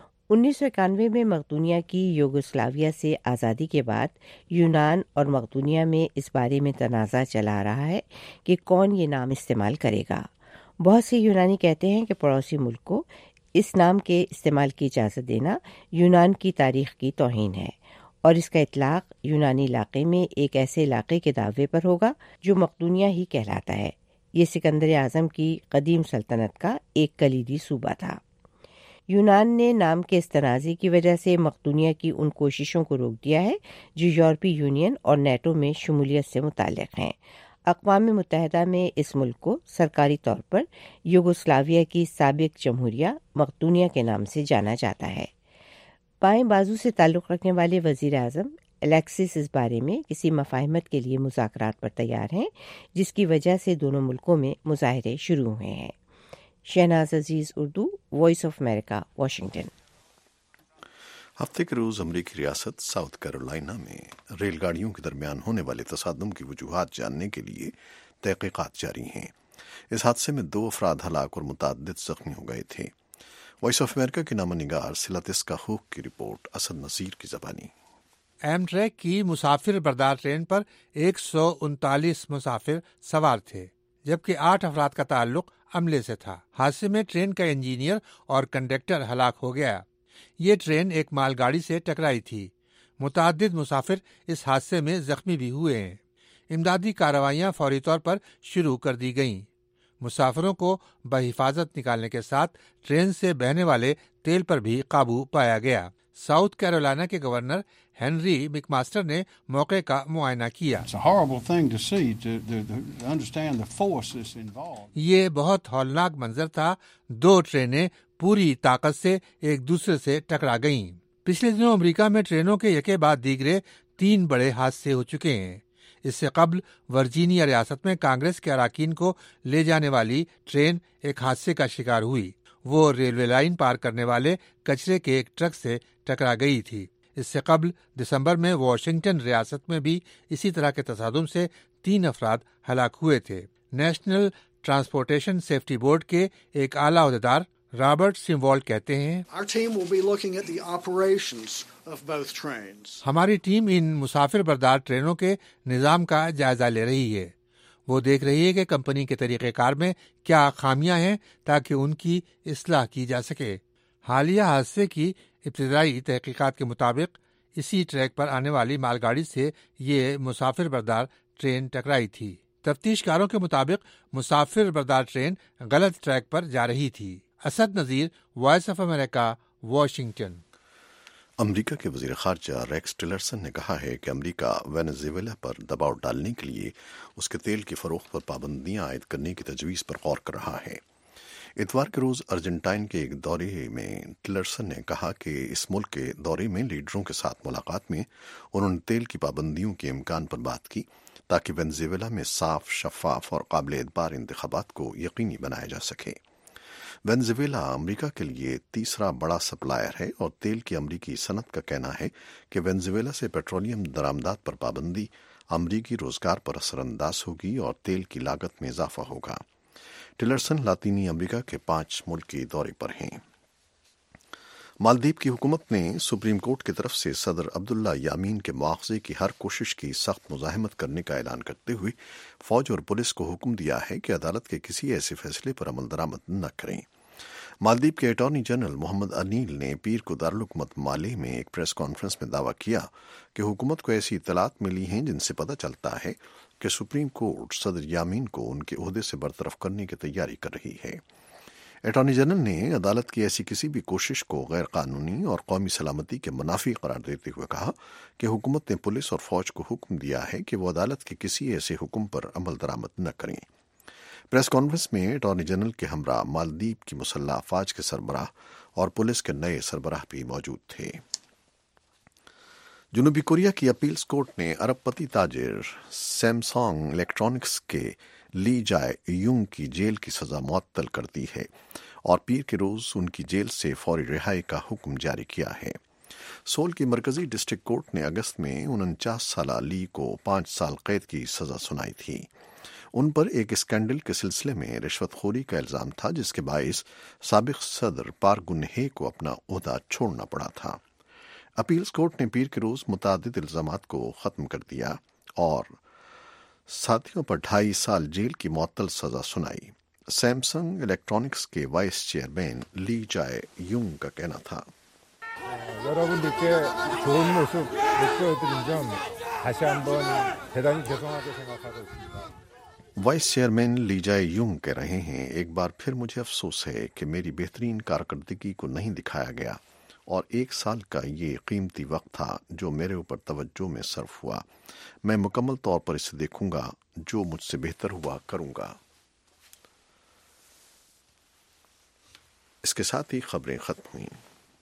Speaker 11: 1991 میں مقدونیہ کی یوگوسلاویہ سے آزادی کے بعد یونان اور مقدونیہ میں اس بارے میں تنازع چلا رہا ہے کہ کون یہ نام استعمال کرے گا۔ بہت سے یونانی کہتے ہیں کہ پڑوسی ملک کو اس نام کے استعمال کی اجازت دینا یونان کی تاریخ کی توہین ہے، اور اس کا اطلاق یونانی علاقے میں ایک ایسے علاقے کے دعوے پر ہوگا جو مقدونیہ ہی کہلاتا ہے۔ یہ سکندر اعظم کی قدیم سلطنت کا ایک کلیدی صوبہ تھا۔ یونان نے نام کے اس تنازع کی وجہ سے مقدونیہ کی ان کوششوں کو روک دیا ہے جو یورپی یونین اور نیٹو میں شمولیت سے متعلق ہیں۔ اقوام متحدہ میں اس ملک کو سرکاری طور پر یوگوسلاویہ کی سابق جمہوریہ مقدونیہ کے نام سے جانا جاتا ہے۔ بائیں بازو سے تعلق رکھنے والے وزیر اعظم الیکسس اس بارے میں کسی مفاہمت کے لیے مذاکرات پر تیار ہیں، جس کی وجہ سے دونوں ملکوں میں مظاہرے شروع ہوئے ہیں۔ Shahnaz Aziz, Urdu, voice of America, Washington.
Speaker 1: ہفتے کے روز امریکی ریاست ساؤتھ کیرولائنا میں ریل گاڑیوں کے درمیان ہونے والے تصادم کی وجوہات جاننے کے لیے تحقیقات جاری ہیں۔ اس حادثے میں 2 افراد ہلاک اور متعدد زخمی ہو گئے تھے۔ وائس آف امریکہ کے نامہ نگار سلاتسکا ہوک کی رپورٹ، اسد نذیر کی زبانی۔
Speaker 8: ایمٹریک کی مسافر بردار ٹرین پر 139 مسافر سوار تھے، جبکہ 8 افراد کا تعلق عملے سے تھا۔ حادثے میں ٹرین کا انجینئر اور کنڈکٹر ہلاک ہو گیا۔ یہ ٹرین ایک مال گاڑی سے ٹکرائی تھی۔ متعدد مسافر اس حادثے میں زخمی بھی ہوئے ہیں۔ امدادی کارروائیاں فوری طور پر شروع کر دی گئیں۔ مسافروں کو بحفاظت نکالنے کے ساتھ ٹرین سے بہنے والے تیل پر بھی قابو پایا گیا۔ ساؤتھ کیرولائنا کے گورنر ہنری مک ماسٹر نے موقع کا معائنہ کیا۔ یہ بہت ہولناک منظر تھا۔ 2 ٹرینیں پوری طاقت سے ایک دوسرے سے ٹکرا گئیں۔ پچھلے دنوں امریکہ میں ٹرینوں کے یکے بعد دیگرے 3 बड़े हादसे हो चुके हैं। इससे कबल वर्जीनिया रियासत में कांग्रेस के अरकान को ले जाने वाली ट्रेन एक हादसे का शिकार हुई। वो रेलवे लाइन पार करने वाले कचरे के एक ट्रक से टकरा गई थी। इससे कबल दिसंबर में वाशिंगटन रियासत में भी इसी तरह के तसादुम से 3 अफराद हलाक हुए थे। नेशनल ट्रांसपोर्टेशन सेफ्टी बोर्ड के एक आला अहदेदार रॉबर्ट सिमवॉल्ड कहते हैं, हमारी टीम इन मुसाफिर बरदार ट्रेनों के निज़ाम का जायजा ले रही है। वो देख रही है कि कंपनी के तरीक़ेकार में क्या खामियां हैं ताकि उनकी इस्लाह की जा सके। हालिया हादसे की इब्तिदाई तहकीकात के मुताबिक इसी ट्रैक पर आने वाली मालगाड़ी से ये मुसाफिर बरदार ट्रेन टकराई थी। तफ्तीशकारों के मुताबिक मुसाफिर बरदार ट्रेन गलत ट्रैक पर जा रही थी। Asad Nazir, voice of America, Washington.
Speaker 1: America के वज़ीर ख़ारजा रेक्स टिलरसन ने कहा है कि अमेरिका वेनेजुएला पर दबाव डालने के लिए उसके तेल की फ़रोख्त पर पाबंदियां आयद करने की तजवीज़ पर गौर कर रहा है। इतवार के रोज़ अर्जेंटाइन के एक दौरे में टिलरसन ने कहा कि इस मुल्क के दौरे में लीडरों के साथ मुलाकात में उन्होंने तेल की पाबंदियों के इम्कान पर बात की ताकि वेनेजुएला में साफ, शफाफ और काबिल एतबार इंतखाबात को यकीनी बनाया जा सके। वेनेजुएला अमेरिका के लिए तीसरा बड़ा सप्लायर है और तेल की अमेरिकी सनत का कहना है कि वेनेजुएला से पेट्रोलियम दरामदात पर पाबंदी अमेरिकी रोजगार पर असरअंदाज होगी और तेल की लागत में इजाफा होगा। टिलरसन लातीनी अमेरिका के 5 मुल्की दौरे पर हैं। मालदीव की हुकूमत ने सुप्रीम कोर्ट की तरफ से सदर अब्दुल्ला यामीन के मुआवजे की हर कोशिश की सख्त मुजाहिमत करने का ऐलान करते हुए फौज और पुलिस को हुक्म दिया है कि अदालत के किसी ऐसे फैसले पर अमल दरामद न करें। मालदीव के अटॉर्नी जनरल मोहम्मद अनील ने पीर को दारुल हुकूमत माले में एक प्रेस कॉन्फ्रेंस में दावा किया कि हुकूमत को ऐसी इत्तलात मिली हैं जिनसे पता चलता है कि सुप्रीम कोर्ट सदर यामीन को उनके ओहदे से बरतरफ करने की तैयारी कर रही है। अटॉर्नी जनरल ने अदालत की ऐसी किसी भी कोशिश को गैर कानूनी और कौमी सलामती के मुनाफी करार देते हुए कहा कि हुकूमत ने पुलिस और फौज को हुक्म दिया है कि वो अदालत के किसी ऐसे हुक्म पर अमल दरामद न करें। प्रेस कॉन्फ्रेंस में अटॉर्नी जनरल के हमरा मालदीव की मुसल्लह अफवाज के सरबराह और पुलिस के नए सरबराह भी मौजूद थे। जनूबी कोरिया की अपील्स कोर्ट ने अरबपति ताजिर सैमसंग इलेक्ट्रॉनिक्स के ली जाए यूंग की जेल की सजा मुअत्तल कर दी है और पीर के रोज उनकी जेल से फौरी रिहाई का हुक्म जारी किया है। सोल की मरकजी डिस्ट्रिक्ट कोर्ट ने अगस्त में 49 साला ली को 5 साल कैद की सजा सुनाई थी। उन पर एक स्कैंडल के सिलसिले में रिश्वतखोरी का इल्जाम था जिसके बायस साबिक सदर पार्क गुन्हे को अपना ओहदा छोड़ना पड़ा था। अपील्स कोर्ट ने पीर के रोज मुतादिद इल्जामात को खत्म कर दिया और साथियों पर 2.5 साल जेल की मुअत्तल सजा सुनाई। सैमसंग इलेक्ट्रॉनिक्स के vice chairman Lee Jae Yong का कहना था,
Speaker 9: 여러분들께 좋은 모습 보여드린 점 다시 한번 대단히 죄송하게 생각하고 있습니다।
Speaker 1: Vice chairman Lee Jae Jung कह रहे हैं, एक बार फिर मुझे अफसोस है कि मेरी बेहतरीन कारकर्दगी को नहीं दिखाया गया और 1 साल का ये कीमती वक्त था जो मेरे ऊपर तवज्जो में सर्फ हुआ। मैं मुकम्मल तौर पर इसे देखूंगा, जो मुझसे बेहतर हुआ करूंगा। इसके साथ ही खबरें खत्म हुई।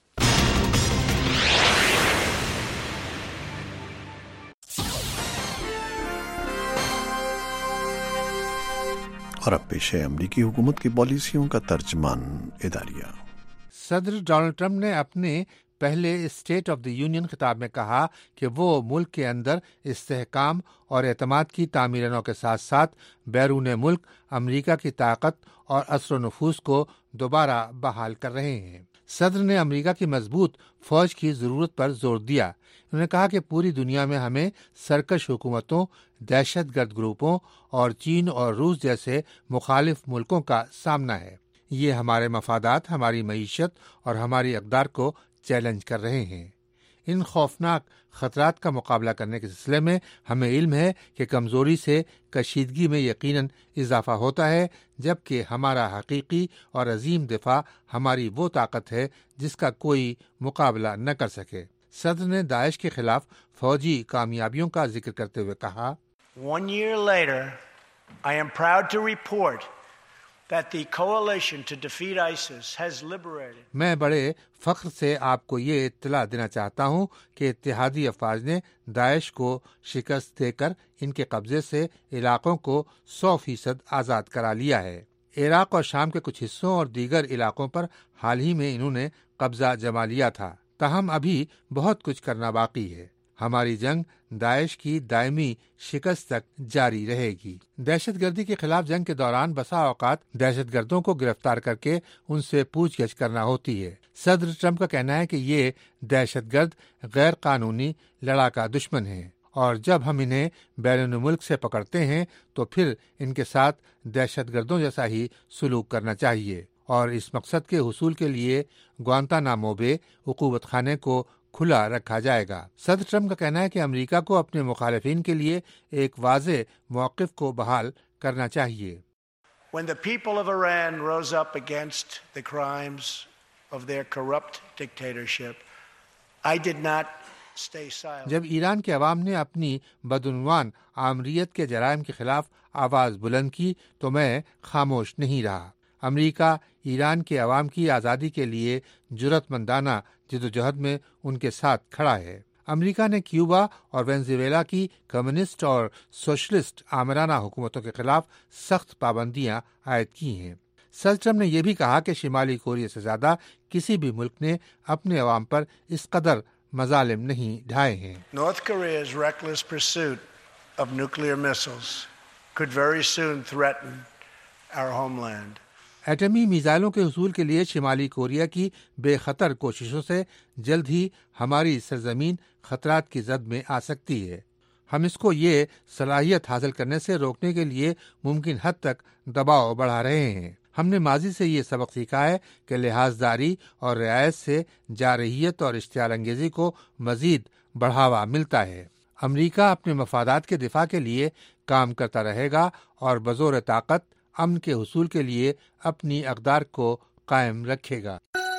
Speaker 1: और अब पेश है अमरीकी हुकूमत की पॉलिसियों का तर्जमान इदारिया।
Speaker 8: सदर डोनाल्ड ट्रंप ने अपने पहले स्टेट ऑफ द यूनियन खिताब में कहा कि वो मुल्क के अंदर इस्तेहकाम और एतमाद की तामीरनों के साथ साथ बैरून मुल्क अमरीका की ताकत और असर नफूस को दोबारा बहाल कर रहे हैं। सदर ने अमरीका की मजबूत फौज की ज़रूरत पर जोर दिया। उन्होंने कहा कि पूरी दुनिया में हमें सरकश हुकूमतों, दहशतगर्द ग्रुपों और चीन और रूस जैसे मुखालिफ मुल्कों का सामना है। ये हमारे मफादात, हमारी मईशत और हमारी अक़दार को चैलेंज कर रहे हैं। इन खौफनाक खतरात का मुकाबला करने के सिलसिले में हमें इल्म है कि कमज़ोरी से कशीदगी में यकीनन इजाफा होता है, जबकि हमारा हकीकी और अजीम दिफा हमारी वो ताकत है जिसका कोई मुकाबला न कर सके। सदर ने दाइश के खिलाफ फौजी कामयाबियों का जिक्र करते हुए कहा,
Speaker 10: 1 year later, I am proud to report that the coalition to defeat ISIS has liberated.
Speaker 8: میں بڑے فخر سے آپ کو یہ اطلاع دینا چاہتا ہوں کہ اتحادی افواج نے داعش کو شکست دے کر ان کے قبضے سے علاقوں کو 100% آزاد کرا لیا ہے۔ عراق اور شام کے کچھ حصوں اور دیگر علاقوں پر حال ہی میں انہوں نے قبضہ جما لیا تھا، تاہم ابھی بہت کچھ کرنا باقی ہے۔ ہماری جنگ داعش کی دائمی شکست تک جاری رہے گی۔ دہشت گردی کے خلاف جنگ کے دوران بسا اوقات دہشت گردوں کو گرفتار کر کے ان سے پوچھ گچھ کرنا ہوتی ہے۔ صدر ٹرمپ کا کہنا ہے کہ یہ دہشت گرد غیر قانونی لڑاکا دشمن ہیں، اور جب ہم انہیں بیرون ملک سے پکڑتے ہیں تو پھر ان کے ساتھ دہشت گردوں جیسا ہی سلوک کرنا چاہیے، اور اس مقصد کے حصول کے لیے گوانتانامو بے عقوبت خانے کو کھلا رکھا جائے گا۔ صدر ٹرمپ کا کہنا ہے کہ امریکہ کو اپنے مخالفین کے لیے ایک واضح موقف کو بحال کرنا چاہیے۔
Speaker 10: When the people of Iran rose up against the crimes of their corrupt dictatorship, I did not stay silent.
Speaker 8: جب ایران کے عوام نے اپنی بدعنوان آمریت کے جرائم کے خلاف آواز بلند کی تو میں خاموش نہیں رہا۔ امریکہ ایران کے عوام کی آزادی کے لیے جرأت مندانہ جدوجہد میں ان کے ساتھ کھڑا ہے۔ امریکہ نے کیوبا اور وینزویلا کی کمیونسٹ اور سوشلسٹ آمرانہ حکومتوں کے خلاف سخت پابندیاں عائد کی ہیں۔ صدر ٹرمپ نے یہ بھی کہا کہ شمالی کوریا سے زیادہ کسی بھی ملک نے اپنے عوام پر اس قدر مظالم نہیں ڈھائے ہیں۔
Speaker 10: North Korea's reckless pursuit of nuclear missiles could very soon threaten our homeland.
Speaker 8: ایٹمی میزائلوں کے حصول کے لیے شمالی کوریا کی بے خطر کوششوں سے جلد ہی ہماری سرزمین خطرات کی زد میں آ سکتی ہے۔ ہم اس کو یہ صلاحیت حاصل کرنے سے روکنے کے لیے ممکن حد تک دباؤ بڑھا رہے ہیں۔ ہم نے ماضی سے یہ سبق سیکھا ہے کہ لحاظداری اور رعایت سے جارحیت اور اشتعال انگیزی کو مزید بڑھاوا ملتا ہے۔ امریکہ اپنے مفادات کے دفاع کے لیے کام کرتا رہے گا اور بزور طاقت امن کے حصول کے لیے اپنی اقدار کو قائم رکھے گا۔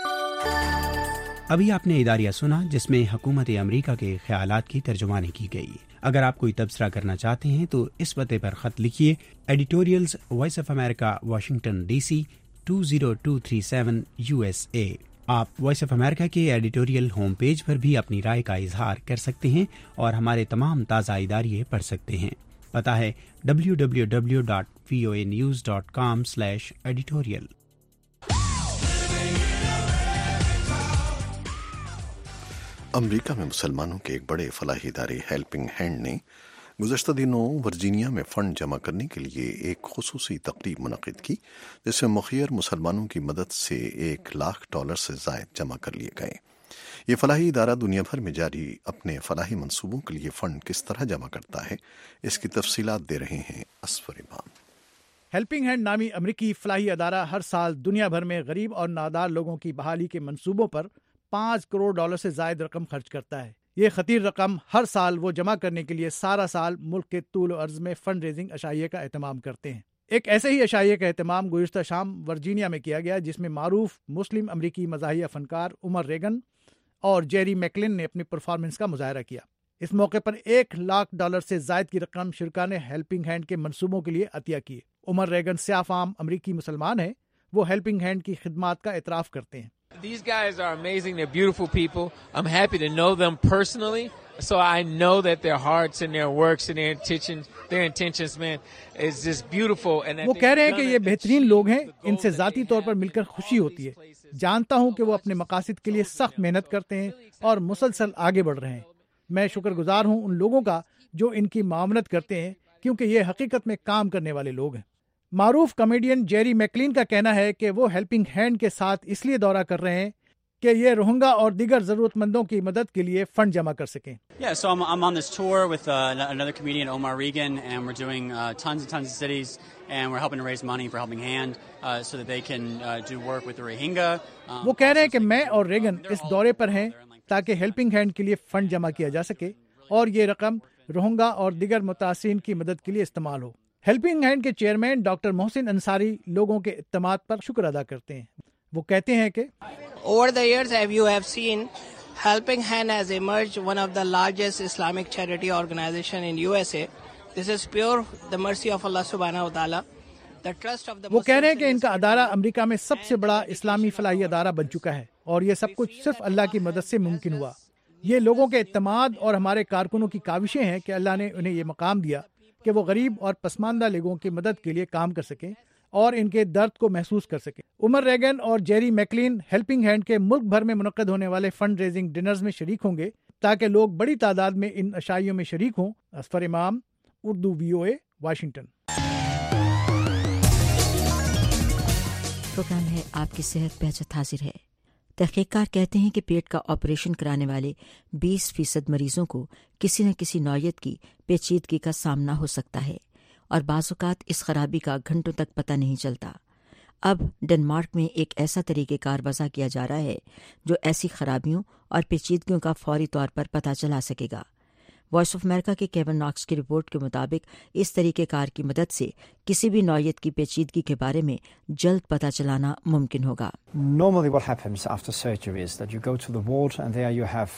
Speaker 12: ابھی آپ نے اداریہ سنا جس میں حکومت امریکہ کے خیالات کی ترجمانی کی گئی۔ اگر آپ کوئی تبصرہ کرنا چاہتے ہیں تو اس پتے پر خط لکھیے، editorials voice of America Washington D C 20237 USA۔ آپ وائس آف امریکہ کے ایڈیٹوریل ہوم پیج پر بھی اپنی رائے کا اظہار کر سکتے ہیں اور ہمارے تمام تازہ اداریے پڑھ سکتے ہیں۔ پتہ ہے www.voanews.com/editorial۔
Speaker 1: امریکہ میں مسلمانوں کے ایک بڑے فلاحی ادارے ہیلپنگ ہینڈ نے گزشتہ دنوں ورجینیا میں فنڈ جمع کرنے کے لیے ایک خصوصی تقریب منعقد کی، جس میں مخیر مسلمانوں کی مدد سے $1,00,000 سے زائد جمع کر لیے گئے۔ یہ فلاحی ادارہ دنیا بھر میں جاری اپنے فلاحی منصوبوں کے لیے فنڈ کس طرح جمع کرتا ہے، اس کی تفصیلات دے رہے ہیں اسفر امام۔
Speaker 13: ہیلپنگ ہینڈ نامی امریکی فلاحی ادارہ ہر سال دنیا بھر میں غریب اور نادار لوگوں کی بحالی کے منصوبوں پر $5 کروڑ سے زائد رقم خرچ کرتا ہے۔ یہ خطیر رقم ہر سال وہ جمع کرنے کے لیے سارا سال ملک کے طول و عرض میں فنڈ ریزنگ عشائیے کا اہتمام کرتے ہیں۔ ایک ایسے ہی عشائیے کا اہتمام گزشتہ شام ورجینیا میں کیا گیا، جس میں معروف مسلم امریکی مزاحیہ فنکار عمر ریگن اور جیری میکلن نے اپنی پرفارمنس کا مظاہرہ کیا۔ اس موقع پر $1,00,000 سے زائد کی رقم شرکاء نے ہیلپنگ ہینڈ کے منصوبوں کے لیے عطیہ کیے۔ عمر ریگن سیاہ فام امریکی مسلمان ہیں، وہ ہیلپنگ ہینڈ کی خدمات کا اعتراف کرتے ہیں۔
Speaker 14: These guys are amazing. They're beautiful people. I'm happy to know them personally, so I know that their hearts and their works and their intentions, man, is just beautiful. And
Speaker 13: وہ کہہ رہے ہیں کہ یہ بہترین لوگ ہیں، ان سے ذاتی طور پر مل کر خوشی ہوتی ہے۔ جانتا ہوں کہ وہ اپنے مقاصد کے لیے سخت محنت کرتے ہیں اور مسلسل آگے بڑھ رہے ہیں۔ میں شکر گزار ہوں ان لوگوں کا جو ان کی معاونت کرتے ہیں، کیونکہ یہ حقیقت میں کام کرنے والے لوگ ہیں۔ معروف کامیڈین جیری میکلین کا کہنا ہے کہ وہ ہیلپنگ ہینڈ کے ساتھ اس لیے دورہ کر رہے ہیں کہ یہ روہنگا اور دیگر ضرورت مندوں کی مدد کے لیے فنڈ جمع کر سکیں۔
Speaker 15: Yeah, so I'm on this tour with another comedian, Omar Regan, and we're doing tons and cities, and we're helping to raise money for Helping Hand so that they can do work with the Rohingya.
Speaker 13: وہ کہہ رہے ہیں کہ میں اور Reagan اس دورے پر ہیں تاکہ ہیلپنگ ہینڈ کے لیے فنڈ جمع کیا جا سکے اور یہ رقم روہنگا اور دیگر متاثرین کی مدد کے لیے استعمال ہو۔ ہیلپنگ ہینڈ کے چیئرمین ڈاکٹر محسن انصاری لوگوں کے اعتماد پر شکر ادا کرتے ہیں۔ وہ کہتے ہیں کہ
Speaker 26: Over the years, as you have seen, Helping Hand has emerged one of the largest Islamic charity organization in USA. This is pure the mercy of Allah subhanahu wa ta'ala.
Speaker 13: وہ کہہ رہے ہیں کہ ان کا ادارہ امریکہ میں سب سے بڑا اسلامی فلاحی ادارہ بن چکا ہے اور یہ سب کچھ صرف اللہ کی مدد سے ممکن ہوا. یہ لوگوں کے اعتماد اور ہمارے کارکنوں کی کاوشیں ہیں کہ اللہ نے انہیں یہ مقام دیا کہ وہ غریب اور پسماندہ لوگوں کی مدد کے لیے کام کر سکیں اور ان کے درد کو محسوس کر سکیں. عمر ریگن اور جیری میکلین ہیلپنگ ہینڈ کے ملک بھر میں منعقد ہونے والے فنڈ ریزنگ ڈنرز میں شریک ہوں گے تاکہ لوگ بڑی تعداد میں ان اشائیوں میں شریک ہوں. اظفر امام، اردو VOA، واشنگٹن.
Speaker 16: پروگرام ہے آپ کی صحت بہجت حاضر ہے. تحقیق کار کہتے ہیں کہ پیٹ کا آپریشن کرانے والے 20% مریضوں کو کسی نہ کسی نوعیت کی پیچیدگی کا سامنا ہو سکتا ہے اور بعض اوقات اس خرابی کا گھنٹوں تک پتہ نہیں چلتا. اب ڈنمارک میں ایک ایسا طریقہ کار وضع کیا جا رہا ہے جو ایسی خرابیوں اور پیچیدگیوں کا فوری طور پر پتہ چلا سکے گا. وائس آف امریکہ کے کیون ناکس کی رپورٹ کے مطابق اس طریقہ کار کی مدد سے کسی بھی نوعیت کی پیچیدگی کے بارے میں جلد پتہ چلانا ممکن ہوگا.
Speaker 17: Normally what happens after surgery is that you go to the ward and there you have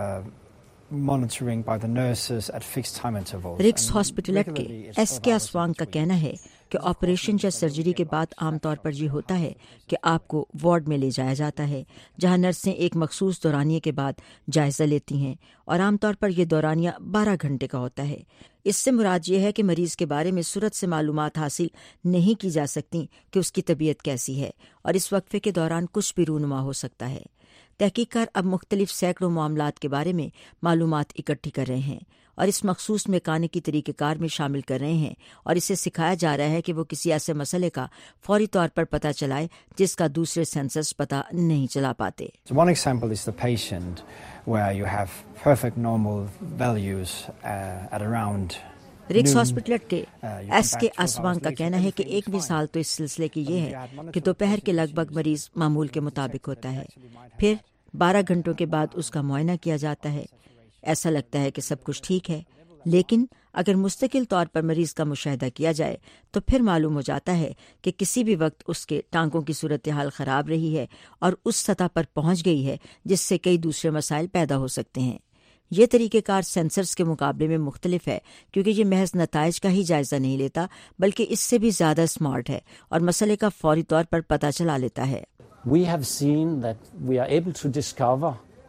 Speaker 17: monitoring by the nurses at fixed time intervals.
Speaker 16: رکس ہاسپٹلٹ کے ایس کے اسوانگ کا کہنا ہے کہ آپریشن یا سرجری کے بعد عام طور پر یہ ہوتا ہے کہ آپ کو وارڈ میں لے جایا جاتا ہے جہاں نرسیں ایک مخصوص دورانیے کے بعد جائزہ لیتی ہیں اور عام طور پر یہ دورانیہ 12 گھنٹے کا ہوتا ہے. اس سے مراد یہ ہے کہ مریض کے بارے میں صورت سے معلومات حاصل نہیں کی جا سکتی کہ اس کی طبیعت کیسی ہے اور اس وقفے کے دوران کچھ بھی رونما ہو سکتا ہے. تحقیق کار اب مختلف سینکڑوں معاملات کے بارے میں معلومات اکٹھی کر رہے ہیں اور اس مخصوص میکانکی طریقہ کار میں شامل کر رہے ہیں اور اسے سکھایا جا رہا ہے کہ وہ کسی ایسے مسئلے کا فوری طور پر پتہ چلائے جس کا دوسرے سینسرز پتہ نہیں چلا پاتے.
Speaker 17: So one example is the patient where you have perfect normal values at around
Speaker 16: رکس ہاسپٹلٹ کے ایس کے اسوانگ کا کہنا ہے کہ ایک مثال تو اس سلسلے کی یہ ہے کہ دوپہر کے لگ بھگ مریض معمول کے مطابق ہوتا ہے، پھر 12 گھنٹوں کے بعد اس کا معائنہ کیا جاتا ہے. ایسا لگتا ہے کہ سب کچھ ٹھیک ہے، لیکن اگر مستقل طور پر مریض کا مشاہدہ کیا جائے تو پھر معلوم ہو جاتا ہے کہ کسی بھی وقت اس کے ٹانکوں کی صورتحال خراب رہی ہے اور اس سطح پر پہنچ گئی ہے جس سے کئی دوسرے مسائل پیدا ہو سکتے ہیں. یہ طریقہ کار سینسرز کے مقابلے میں مختلف ہے کیونکہ یہ محض نتائج کا ہی جائزہ نہیں لیتا بلکہ اس سے بھی زیادہ اسمارٹ ہے اور مسئلے کا فوری طور پر پتہ چلا لیتا ہے.
Speaker 18: We have seen that we are able to discover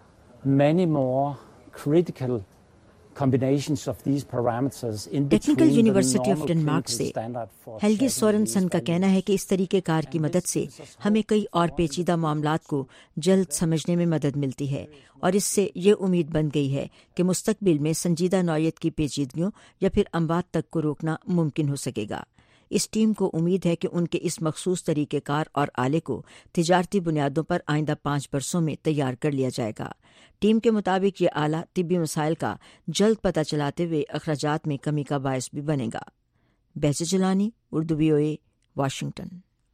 Speaker 18: many more critical combinations of these parameters in
Speaker 16: technical university of Denmark سے ہیلگی سورنسن کا کہنا ہے کہ اس طریقہ کار کی مدد سے ہمیں کئی اور پیچیدہ معاملات کو جلد سمجھنے میں مدد ملتی ہے اور اس سے یہ امید بن گئی ہے کہ مستقبل میں سنجیدہ نوعیت کی پیچیدگیوں یا پھر اموات تک کو روکنا ممکن ہو سکے گا. اس ٹیم کو امید ہے کہ ان کے اس مخصوص طریقہ کار اور آلے کو تجارتی بنیادوں پر آئندہ 5 برسوں میں تیار کر لیا جائے گا. ٹیم کے مطابق یہ آلہ طبی مسائل کا جلد پتہ چلاتے ہوئے اخراجات میں کمی کا باعث بھی بنے گا. Bahjat Jilani, Urdu VOA، Washington.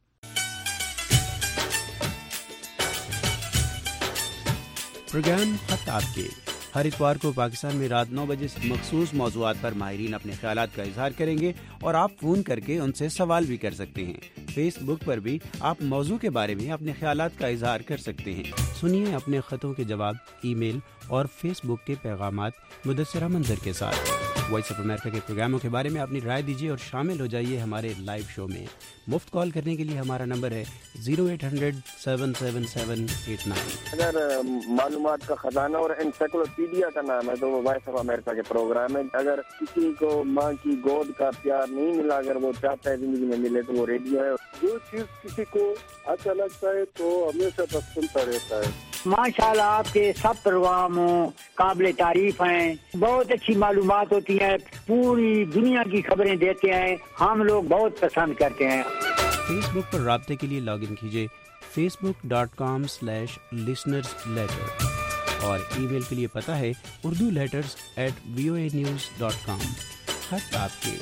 Speaker 12: Programme خط آپ کے ہر اتوار کو پاکستان میں رات 9 بجے سے مخصوص موضوعات پر ماہرین اپنے خیالات کا اظہار کریں گے اور آپ فون کر کے ان سے سوال بھی کر سکتے ہیں. فیس بک پر بھی آپ موضوع کے بارے میں اپنے خیالات کا اظہار کر سکتے ہیں. سنیے اپنے خطوں کے جواب ای میل اور فیس بک کے پیغامات مدثرہ منظر کے ساتھ. وائس آف امریکہ کے پروگراموں کے بارے میں اپنی رائے دیجیے اور شامل ہو جائیے ہمارے لائیو شو میں. مفت کال کرنے کے لیے ہمارا نمبر ہے 0800-777-89.
Speaker 19: اگر معلومات کا خزانہ اور انسائکلوپیڈیا کا نام ہے تو وہ وائس آف امریکہ کے پروگرام ہے. اگر کسی کو ماں کی گود کا پیار نہیں ملا، اگر وہ چاہتا ہے زندگی میں ملے تو وہ ریڈیو ہے.
Speaker 5: جو چیز کسی کو اچھا لگتا ہے تو ہمیشہ بس سنتا رہتا ہے.
Speaker 6: ماشاءاللہ آپ کے سب پروگرام قابل تعریف ہیں، بہت اچھی معلومات ہوتی ہیں، پوری دنیا کی خبریں دیتے ہیں، ہم لوگ بہت پسند کرتے ہیں.
Speaker 12: فیس بک پر رابطے کے لیے لاگ ان کیجیے facebook.com/listenersletter اور ای میل کے لیے پتہ ہے urduletters@voanews.com. خط آپ کے.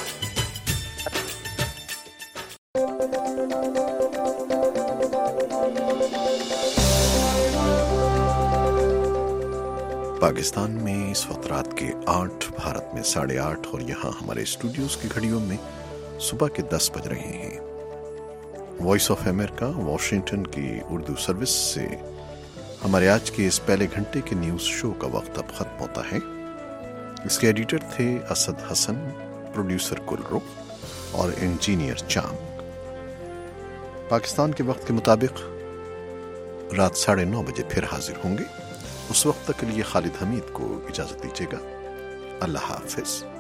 Speaker 1: پاکستان میں اس وقت رات کے 8، بھارت میں 8:30 اور یہاں ہمارے اسٹوڈیوز کی گھڑیوں میں صبح کے 10 بج رہے ہیں. وائس آف امریکہ واشنگٹن کی اردو سروس سے ہمارے آج کے اس پہلے گھنٹے کے نیوز شو کا وقت اب ختم ہوتا ہے. اس کے ایڈیٹر تھے اسد حسن، پروڈیوسر گلرو اور انجینئر چانگ. پاکستان کے وقت کے مطابق رات 9:30 بجے پھر حاضر ہوں گے. اس وقت تک کے لیے خالد حمید کو اجازت دیجیے گا. اللہ حافظ.